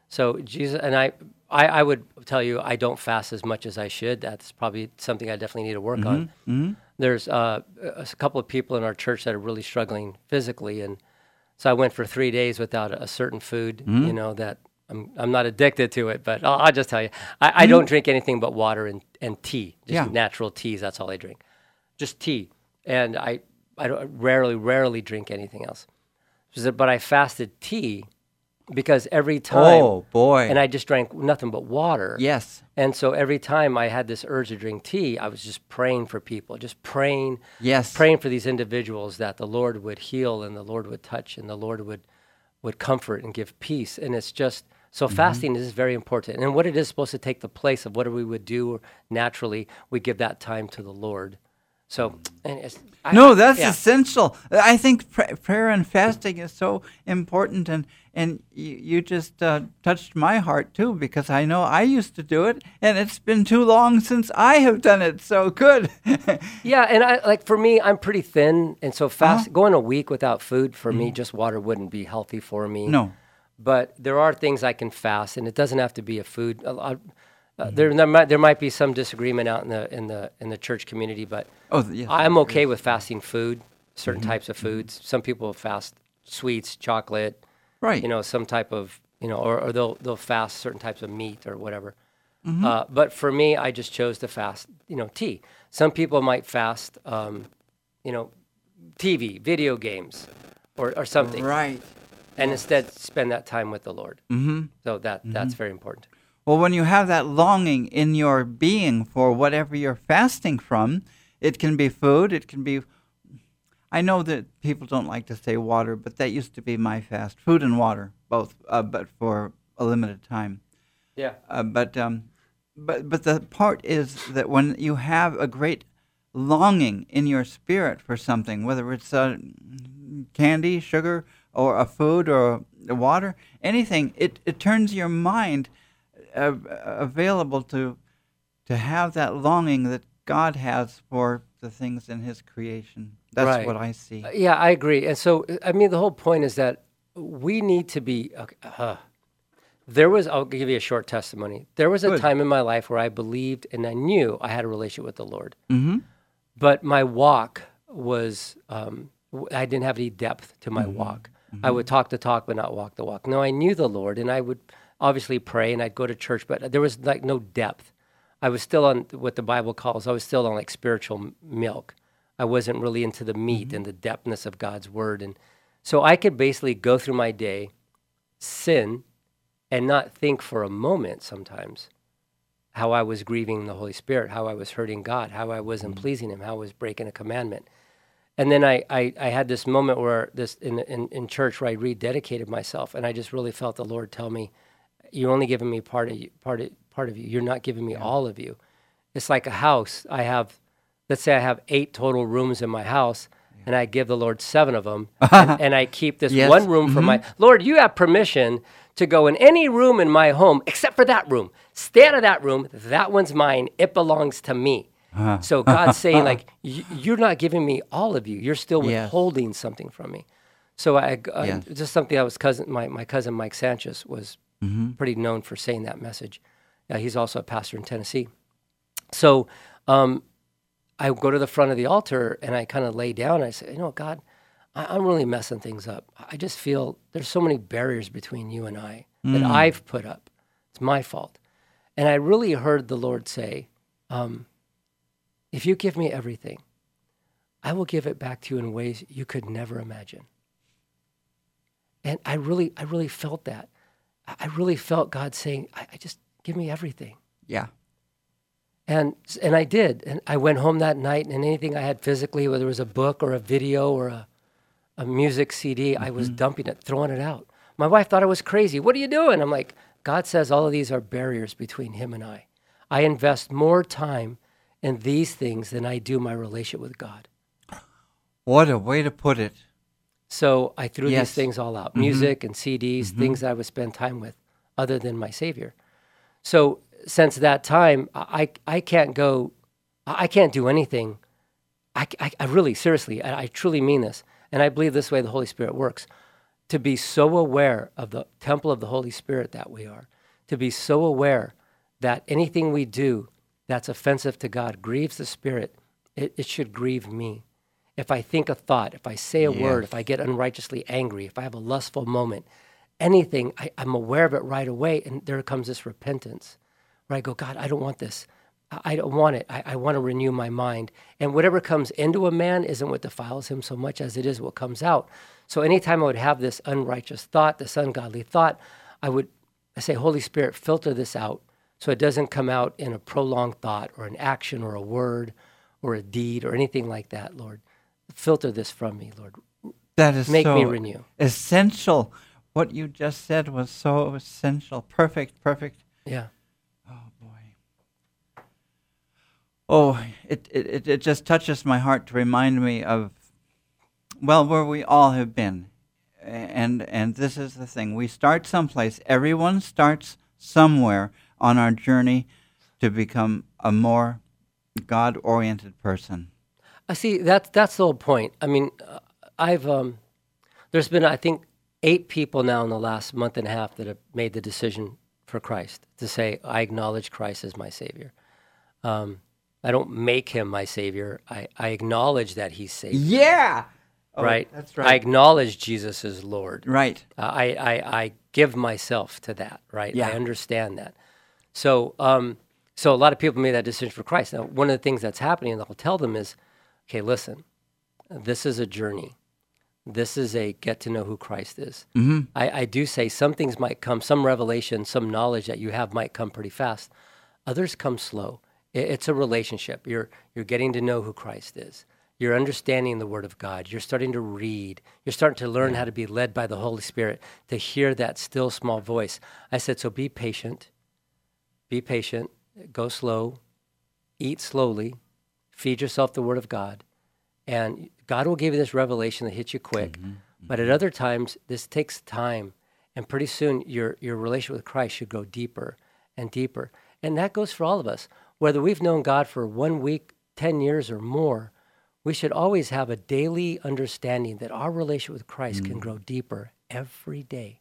So Jesus and I, I, I would tell you I don't fast as much as I should. That's probably something I definitely need to work on. Mm-hmm. There's uh, a couple of people in our church that are really struggling physically, and so I went for three days without a certain food. Mm-hmm. You know that I'm I'm not addicted to it, but I'll, I'll just tell you, I, I don't drink anything but water and, and tea, just Yeah. natural teas. That's all I drink, just tea, and I I don't, rarely rarely drink anything else. So, but I fasted tea because every time, Oh, boy. and I just drank nothing but water. Yes. And so every time I had this urge to drink tea, I was just praying for people, just praying, Yes. praying for these individuals that the Lord would heal and the Lord would touch and the Lord would would comfort and give peace. And it's just, so fasting is very important. And what it is supposed to take the place of what we would do naturally, we give that time to the Lord. So, and it's, I, No, that's yeah. essential. I think pr- prayer and fasting is so important, and and you, you just uh, touched my heart too, because I know I used to do it, and it's been too long since I have done it. So good. Yeah, and I like for me, I'm pretty thin, and so fast Uh-huh. going a week without food for me, just water wouldn't be healthy for me. No. But there are things I can fast, and it doesn't have to be a food. A lot- Uh, there, there might there might be some disagreement out in the in the in the church community, but Oh, th- yes, I'm there okay with fasting food, certain types of foods. Some people fast sweets, chocolate, Right. you know, some type of you know, or, or they'll they'll fast certain types of meat or whatever. Uh, but for me, I just chose to fast, you know, tea. Some people might fast, um, you know, T V, video games, or or something, Right. and instead spend that time with the Lord. Mm-hmm. So that that's very important. Well, when you have that longing in your being for whatever you're fasting from, it can be food, it can be... I know that people don't like to say water, but that used to be my fast. Food and water, both, uh, but for a limited time. Yeah. Uh, but, um, but, but the part is that when you have a great longing in your spirit for something, whether it's uh, candy, sugar, or a food, or water, anything, it, it turns your mind uh, available to to have that longing that God has for the things in His creation. That's Right. what I see. Uh, Yeah, I agree. And so, I mean, the whole point is that we need to be. Okay, uh, there was, I'll give you a short testimony. There was a Good. time in my life where I believed and I knew I had a relationship with the Lord, Mm-hmm. but my walk was, um, w- I didn't have any depth to my Mm-hmm. walk. I would talk the talk, but not walk the walk. No, I knew the Lord, and I would obviously pray, and I'd go to church, but there was like no depth. I was still on what the Bible calls, I was still on like spiritual m- milk. I wasn't really into the meat and the depthness of God's word. And so I could basically go through my day, sin, and not think for a moment sometimes how I was grieving the Holy Spirit, how I was hurting God, how I wasn't pleasing Him, how I was breaking a commandment. And then I, I, I had this moment where this in, in in church where I rededicated myself, and I just really felt the Lord tell me, "You're only giving me part of you, part of part of you. You're not giving me all of you." It's like a house. I have, let's say, I have eight total rooms in my house, and I give the Lord seven of them, and, and I keep this Yes. one room for my Lord. You have permission to go in any room in my home except for that room. Stay out of that room. That one's mine. It belongs to me. So God's saying, like, "Y- you're not giving me all of you. You're still Yes. withholding something from me. So I, uh, Yes. just something I was cousin, my, my cousin Mike Sanchez was pretty known for saying that message. Uh, he's also a pastor in Tennessee. So um, I go to the front of the altar and I kind of lay down. And I say, you know, God, I, I'm really messing things up. I just feel there's so many barriers between you and I that I've put up. It's my fault. And I really heard the Lord say, um, if you give me everything, I will give it back to you in ways you could never imagine. And I really, I really felt that. I I really felt God saying, I, I just give me everything. Yeah. And and I did. And I went home that night, and anything I had physically, whether it was a book or a video or a, a music C D, I was dumping it, throwing it out. My wife thought I was crazy. What are you doing? I'm like, God says all of these are barriers between Him and I. I invest more time in these things than I do my relationship with God. What a way to put it. So I threw Yes. these things all out, music and C Ds, things that I would spend time with other than my Savior. So since that time, I, I can't go, I can't do anything. I, I, I really, seriously, I, I truly mean this. And I believe this way the Holy Spirit works. to be so aware of the temple of the Holy Spirit that we are, to be so aware that anything we do that's offensive to God grieves the Spirit, it, it should grieve me. If I think a thought, if I say a Yes. word, if I get unrighteously angry, if I have a lustful moment, anything, I, I'm aware of it right away, and there comes this repentance where I go, God, I don't want this. I, I don't want it. I, I want to renew my mind. And whatever comes into a man isn't what defiles him so much as it is what comes out. So anytime I would have this unrighteous thought, this ungodly thought, I would I say, Holy Spirit, filter this out so it doesn't come out in a prolonged thought or an action or a word or a deed or anything like that, Lord. Filter this from me, Lord. That is Make so me renew. essential. What you just said was so essential. Perfect, perfect. Yeah. Oh, boy. Oh, it, it, it- it just touches my heart to remind me of, well, where we all have been. And and this is the thing. We start someplace. Everyone starts somewhere on our journey to become a more God-oriented person. I see. That's that's the whole point. I mean, uh, I've um, there's been I think eight people now in the last month and a half that have made the decision for Christ to say I acknowledge Christ as my Savior. Um, I don't make him my Savior. I, I acknowledge that he's Savior. Yeah! Oh, right. That's I right. acknowledge Jesus as Lord. Right. Uh, I, I I give myself to that. Right. Yeah. I understand that. So um, so a lot of people made that decision for Christ. Now, one of the things that's happening, and I'll tell them is, okay, listen, this is a journey. This is a get to know who Christ is. Mm-hmm. I, I do say some things might come, some revelation, some knowledge that you have might come pretty fast. Others come slow. It, it's a relationship. You're you're getting to know who Christ is. You're understanding the Word of God. You're starting to read. You're starting to learn how to be led by the Holy Spirit, to hear that still small voice. I said, so be patient. Be patient. Go slow. Eat slowly. Feed yourself the Word of God. And God will give you this revelation that hits you quick. Mm-hmm. But at other times, this takes time. And pretty soon, your, your relationship with Christ should go deeper and deeper. And that goes for all of us. Whether we've known God for one week, ten years, or more, we should always have a daily understanding that our relationship with Christ mm. can grow deeper every day.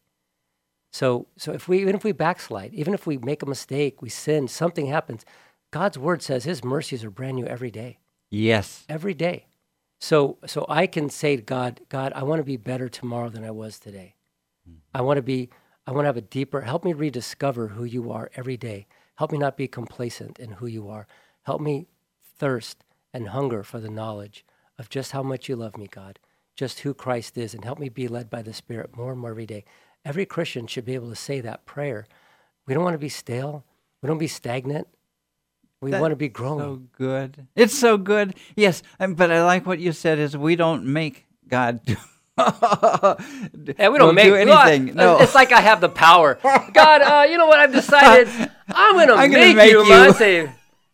So, so if we even if we backslide, even if we make a mistake, we sin, something happens, God's word says his mercies are brand new every day. Yes. Every day. So, so I can say to God, God, I want to be better tomorrow than I was today. Mm. I want to be, I want to have a deeper, help me rediscover who you are every day. Help me not be complacent in who you are. Help me thirst and hunger for the knowledge of just how much you love me, God, just who Christ is, and help me be led by the Spirit more and more every day. Every Christian should be able to say that prayer. We don't want to be stale. We don't want to be stagnant. We That- want to be growing. So good. It's so good. Yes, um, but I like what you said is we don't make God do And we don't make do anything. Well, No. It's like I have the power. God, uh, you know what? I've decided I'm going to I'm make, gonna make you you. my Savior.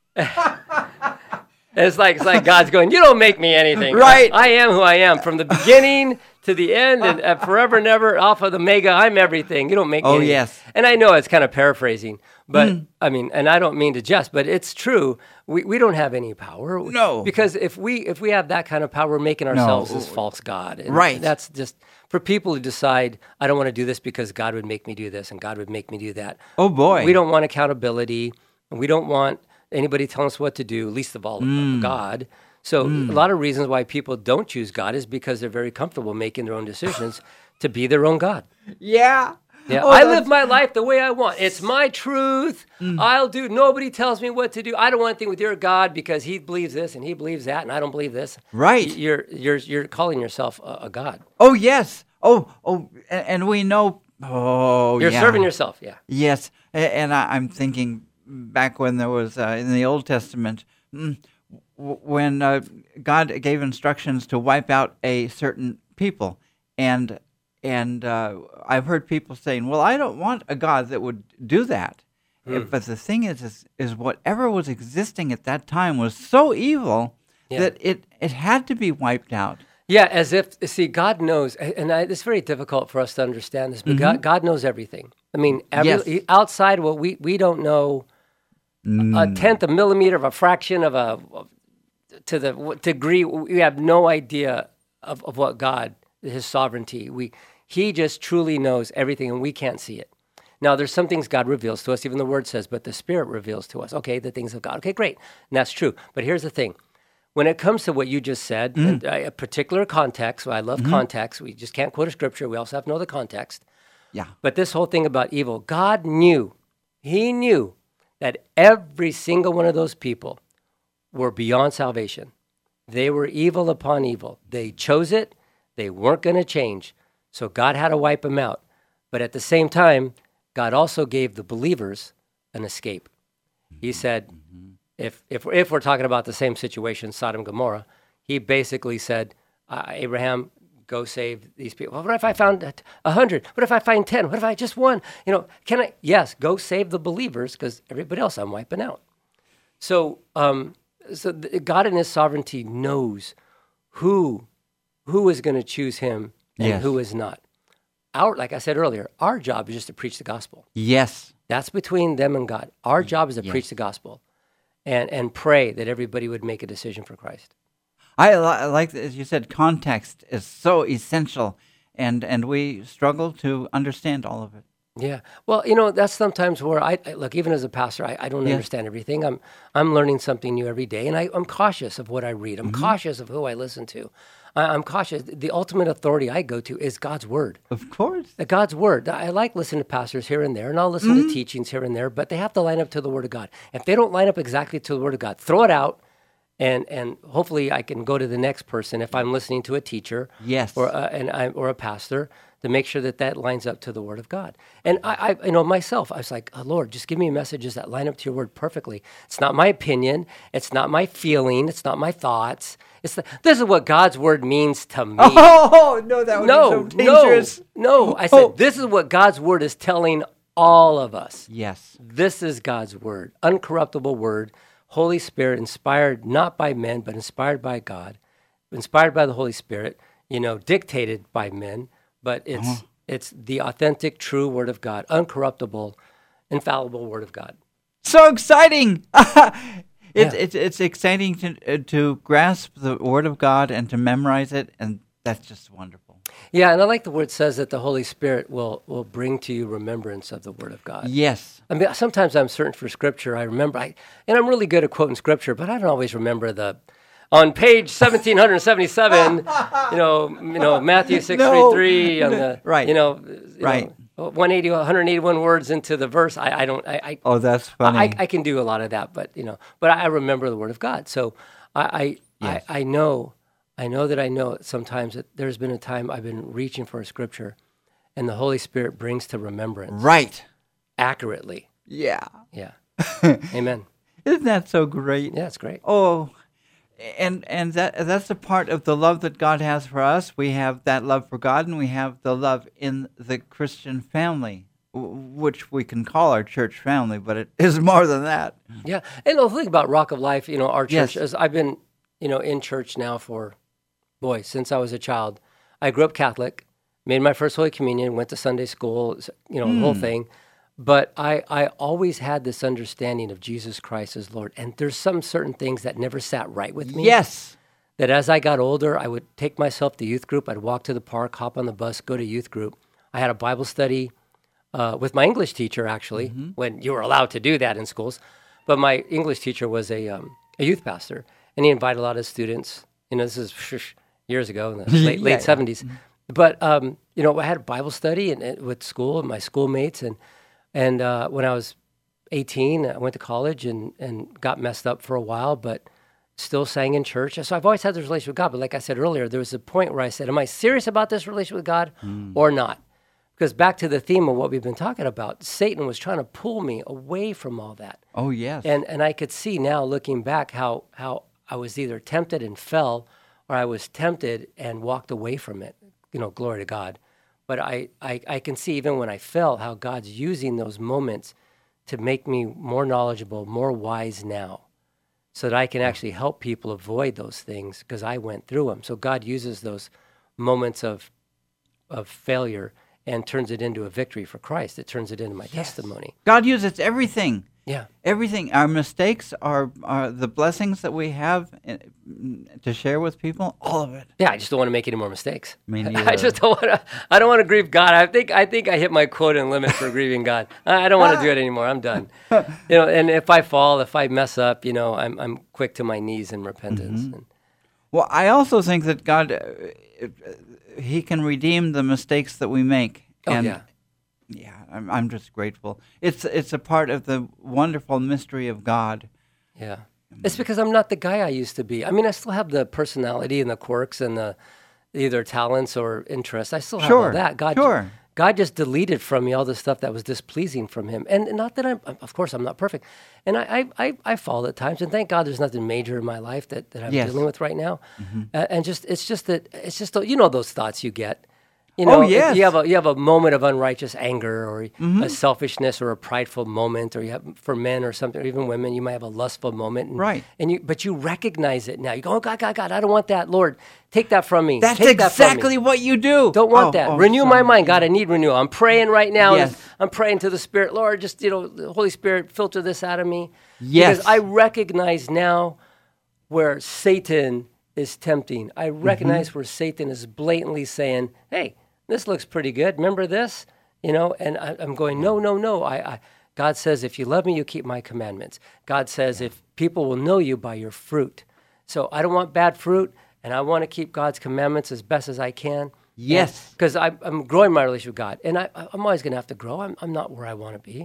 It's like it's like God's going, you don't make me anything. Right. I am who I am from the beginning to the end and uh, forever and ever, Alpha, the Omega. I'm everything. You don't make me Oh, anything. yes. And I know it's kind of paraphrasing, but I mean, and I don't mean to jest, but it's true. We we don't have any power. No. Because if we if we have that kind of power, we're making ourselves this false God. And Right. That's just for people who decide, I don't want to do this because God would make me do this and God would make me do that. Oh, boy. We don't want accountability. And we don't want anybody telling us what to do, least of all Mm. God. So a lot of reasons why people don't choose God is because they're very comfortable making their own decisions to be their own God. Yeah. Yeah, Oh, I that's- live my life the way I want. It's my truth. I'll do. Nobody tells me what to do. I don't want anything with your God because he believes this and he believes that, and I don't believe this. Right. Y- You're you're you're calling yourself a, a God. Oh, yes. Oh, oh, a- and we know. Oh, You're yeah. serving yourself. Yeah. Yes, a- and I, I'm thinking back when there was uh, in the Old Testament mm, w- when uh, God gave instructions to wipe out a certain people, and and uh, I've heard people saying, "Well, I don't want a God that would do that." Uh, But the thing is, is, is whatever was existing at that time was so evil Yeah. that it it had to be wiped out. Yeah, as if, see, God knows, and I, it's very difficult for us to understand this, but God, God knows everything. I mean, every, Yes. he- outside what we, we don't know a tenth, a millimeter of a fraction of a, to the degree, we have no idea of, of what God, his sovereignty. We He just truly knows everything, and we can't see it. Now, there's some things God reveals to us, even the Word says, but the Spirit reveals to us. Okay, the things of God. Okay, great. And that's true. But here's the thing. When it comes to what you just said, Mm. and, uh, a particular context, well, I love Mm-hmm. context. We just can't quote a scripture. We also have to know the context. Yeah. But this whole thing about evil, God knew, he knew that every single one of those people were beyond salvation. They were evil upon evil. They chose it. They weren't going to change. So God had to wipe them out. But at the same time, God also gave the believers an escape. He said, if, if, if we're talking about the same situation, Sodom and Gomorrah, he basically said, uh, Abraham, go save these people. Well, what if I found a hundred? What if I find ten? What if I just one? You know, can I? Yes, go save the believers because everybody else I'm wiping out. So, um, so th- God in his sovereignty knows who, who is going to choose him and Yes. who is not. Our, like I said earlier, our job is just to preach the gospel. Yes. That's between them and God. Our job is to Yes. preach the gospel and, and pray that everybody would make a decision for Christ. I, li- I like, as you said, context is so essential, and, and we struggle to understand all of it. Yeah. Well, you know, that's sometimes where I, I look, even as a pastor, I, I don't Yes. understand everything. I'm I'm learning something new every day, and I, I'm cautious of what I read. I'm Mm-hmm. cautious of who I listen to. I, I'm cautious. The ultimate authority I go to is God's word. Of course. The God's word. I like listening to pastors here and there, and I'll listen Mm-hmm. to teachings here and there, but they have to line up to the word of God. If they don't line up exactly to the word of God, throw it out, and and hopefully I can go to the next person if I'm listening to a teacher, Yes. or a, and I, or a pastor, to make sure that that lines up to the word of God. And I, I you know, myself, I was like, oh, Lord, just give me messages that line up to your word perfectly. It's not my opinion. It's not my feeling. It's not my thoughts. It's the, this is what God's word means to me. Oh, no, that would no, be so dangerous. no, no. I Oh. said, this is what God's word is telling all of us. Yes. This is God's word, uncorruptible word, Holy Spirit, inspired not by men, but inspired by God, inspired by the Holy Spirit, you know, dictated by men, but it's Uh-huh. it's the authentic, true word of God, uncorruptible, infallible word of God. So exciting! it's, Yeah. it's it's exciting to uh, to grasp the Word of God and to memorize it, and that's just wonderful. Yeah, and I like the word says that the Holy Spirit will will bring to you remembrance of the word of God. Yes. I mean, sometimes I'm searching for scripture. I remember, I, and I'm really good at quoting scripture, but I don't always remember the, on page seventeen seventy-seven, you know, you know, Matthew six No. thirty-three, on the, Right. you know, you Right. know, one eighty, one eighty-one words into the verse. I, I don't, I, I, Oh, that's funny. I, I can do a lot of that, but you know, but I remember the word of God. So I, I, Yes. I, I know, I know that I know sometimes that there's been a time I've been reaching for a scripture, and the Holy Spirit brings to remembrance right. accurately. Yeah. Yeah. Amen. Isn't that so great? Yeah, it's great. Oh, and and that that's a part of the love that God has for us. We have that love for God, and we have the love in the Christian family, w- which we can call our church family, but it is more than that. Yeah. And the thing about Rock of Life, you know, our church, Yes. is I've been, you know, in church now for, boy, since I was a child. I grew up Catholic, made my first Holy Communion, went to Sunday school, you know, the whole thing. But I, I always had this understanding of Jesus Christ as Lord. And there's some certain things that never sat right with me. Yes. That as I got older, I would take myself to youth group. I'd walk to the park, hop on the bus, go to youth group. I had a Bible study uh, with my English teacher, actually, when you were allowed to do that in schools. But my English teacher was a, um, a youth pastor, and he invited a lot of students. You know, this is years ago in the late, Yeah, late yeah. seventies. But, um, you know, I had a Bible study and, and with school and my schoolmates. And, and uh, when I was eighteen, I went to college and, and got messed up for a while, but still sang in church. So I've always had this relationship with God. But like I said earlier, there was a point where I said, am I serious about this relationship with God or not? Because back to the theme of what we've been talking about, Satan was trying to pull me away from all that. Oh, yes. And and I could see now, looking back, how how I was either tempted and fell, or I was tempted and walked away from it. You know, glory to God. But I, I, I can see even when I fell, how God's using those moments to make me more knowledgeable, more wise now, so that I can actually help people avoid those things because I went through them. So God uses those moments of of failure and turns it into a victory for Christ. It turns it into my testimony. God uses everything Yeah. Everything, our mistakes, our, our the blessings that we have uh, to share with people, all of it. Yeah, I just don't want to make any more mistakes. Me I neither. just don't want to. I don't want to grieve God. I think I think I hit my quota and limit for grieving God. I I don't want to do it anymore. I'm done. You know, and if I fall, if I mess up, you know, I'm I'm quick to my knees in repentance. Mm-hmm. And, Well, I also think that God, uh, uh, He can redeem the mistakes that we make. oh and yeah, Yeah, I'm, I'm just grateful. It's it's a part of the wonderful mystery of God. yeah. It's because I'm not the guy I used to be. I mean, I still have the personality and the quirks and the either talents or interests. I still have all Sure, that. God, sure. God just deleted from me all the stuff that was displeasing from Him. And not that I'm, of course, I'm not perfect. And I, I, I, I fall at times. And thank God there's nothing major in my life that, that I'm Yes. dealing with right now. Mm-hmm. Uh, and just, it's just that, it's just, you know, those thoughts you get. You know, Oh, if yes. you have a you have a moment of unrighteous anger or Mm-hmm. a selfishness or a prideful moment, or you have for men or something, or even women, you might have a lustful moment, and, Right. And you, but you recognize it now. You go, oh God, God, God, I don't want that, Lord, take that from me. That's take that from me. exactly what you do. Don't want Oh, that. oh, Renew my sorry. mind, God. I need renewal. I'm praying right now. Yes. I'm praying to the Spirit, Lord. Just you know, the Holy Spirit, filter this out of me. Yes. Because I recognize now where Satan is tempting. I recognize Mm-hmm. where Satan is blatantly saying, "Hey, this looks pretty good. Remember this?" You know, and I, I'm going, "No, no, no." I, I, God says, "If you love me, you keep my commandments." God says, "If people will know you by your fruit." So I don't want bad fruit, and I want to keep God's commandments as best as I can. Yes. Because I'm growing my relationship with God, and I, I'm always going to have to grow. I'm, I'm not where I want to be.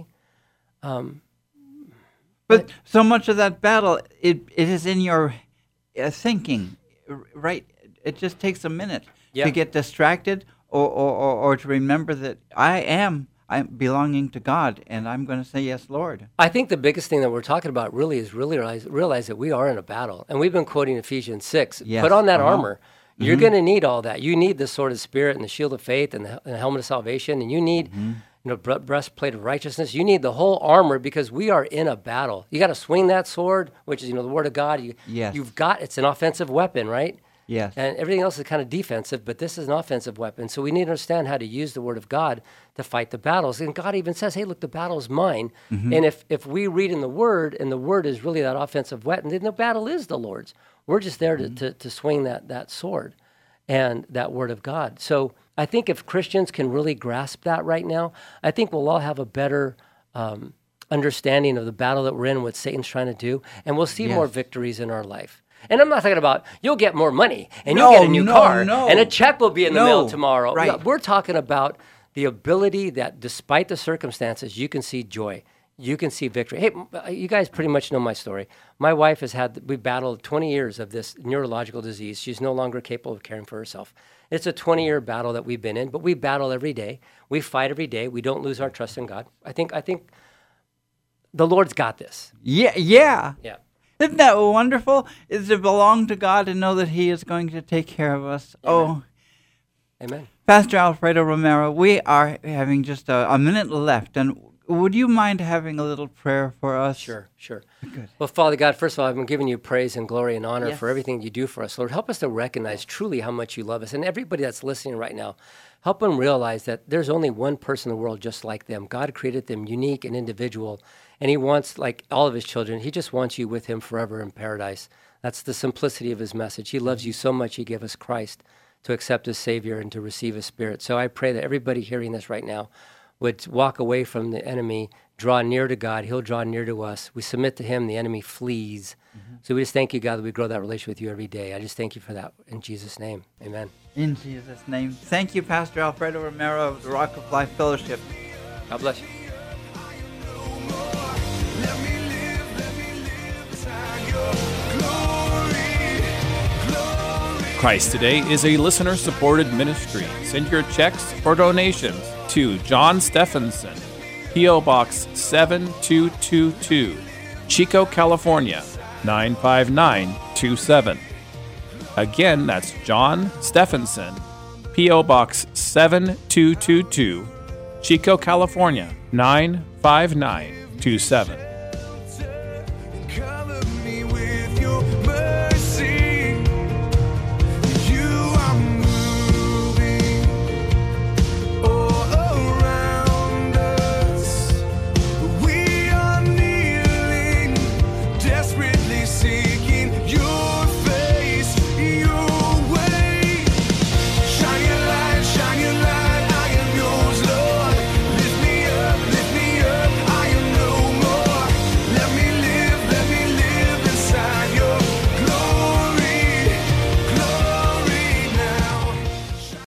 But so much of that battle, it it is in your uh, thinking, r- right? It just takes a minute Yeah. to get distracted, or, or, or, or to remember that I am I'm belonging to God, and I'm going to say yes, Lord. I think the biggest thing that we're talking about really is really realize, realize that we are in a battle. And we've been quoting Ephesians six. Yes, Put on that uh-huh. armor. You're going to need all that. You need the sword of the Spirit and the shield of faith and the, and the helmet of salvation. And you need Mm-hmm. you know, bre- breastplate of righteousness. You need the whole armor because we are in a battle. You got to swing that sword, which is you know the word of God. You, Yes. You've got, it's an offensive weapon, right? Yes. And everything else is kind of defensive, but this is an offensive weapon. So we need to understand how to use the word of God to fight the battles. And God even says, hey, look, the battle is mine. Mm-hmm. And if, if we read in the word, and the word is really that offensive weapon, then the battle is the Lord's. We're just there Mm-hmm. to, to, to swing that, that sword and that word of God. So I think if Christians can really grasp that right now, I think we'll all have a better um, understanding of the battle that we're in, what Satan's trying to do, and we'll see Yes. more victories in our life. And I'm not talking about you'll get more money and No, you'll get a new no, car no. and a check will be in the No, mail tomorrow. right. No, we're talking about the ability that despite the circumstances, you can see joy. You can see victory. Hey, m- uh, you guys pretty much know my story. My wife has had, we battled twenty years of this neurological disease. She's no longer capable of caring for herself. It's a twenty-year battle that we've been in, but we battle every day. We fight every day. We don't lose our trust in God. I think, I think the Lord's got this. Yeah, yeah. Yeah. Isn't that wonderful? Is to belong to God and know that He is going to take care of us. Oh, Amen. Pastor Alfredo Romero, we are having just a, a minute left, and would you mind having a little prayer for us? Sure, sure. Good. Well, Father God, first of all, I've been giving you praise and glory and honor Yes. for everything you do for us. Lord, help us to recognize truly how much you love us. And everybody that's listening right now, help them realize that there's only one person in the world just like them. God created them unique and individual. And he wants, like all of his children, he just wants you with him forever in paradise. That's the simplicity of his message. He loves you so much, he gave us Christ to accept as Savior and to receive his Spirit. So I pray that everybody hearing this right now would walk away from the enemy, draw near to God. He'll draw near to us. We submit to him, the enemy flees. Mm-hmm. So we just thank you, God, that we grow that relationship with you every day. I just thank you for that. In Jesus' name, amen. In Jesus' name. Thank you, Pastor Alfredo Romero of the Rock of Life Fellowship. God bless you. Let me live, let me live inside your glory, glory. Christ Today is a listener-supported ministry. Send your checks or donations to John Stephenson, P O. Box seven two two two, Chico, California, nine five nine two seven. Again, that's John Stephenson, P O. Box seven two two two, Chico, California, nine five nine two seven.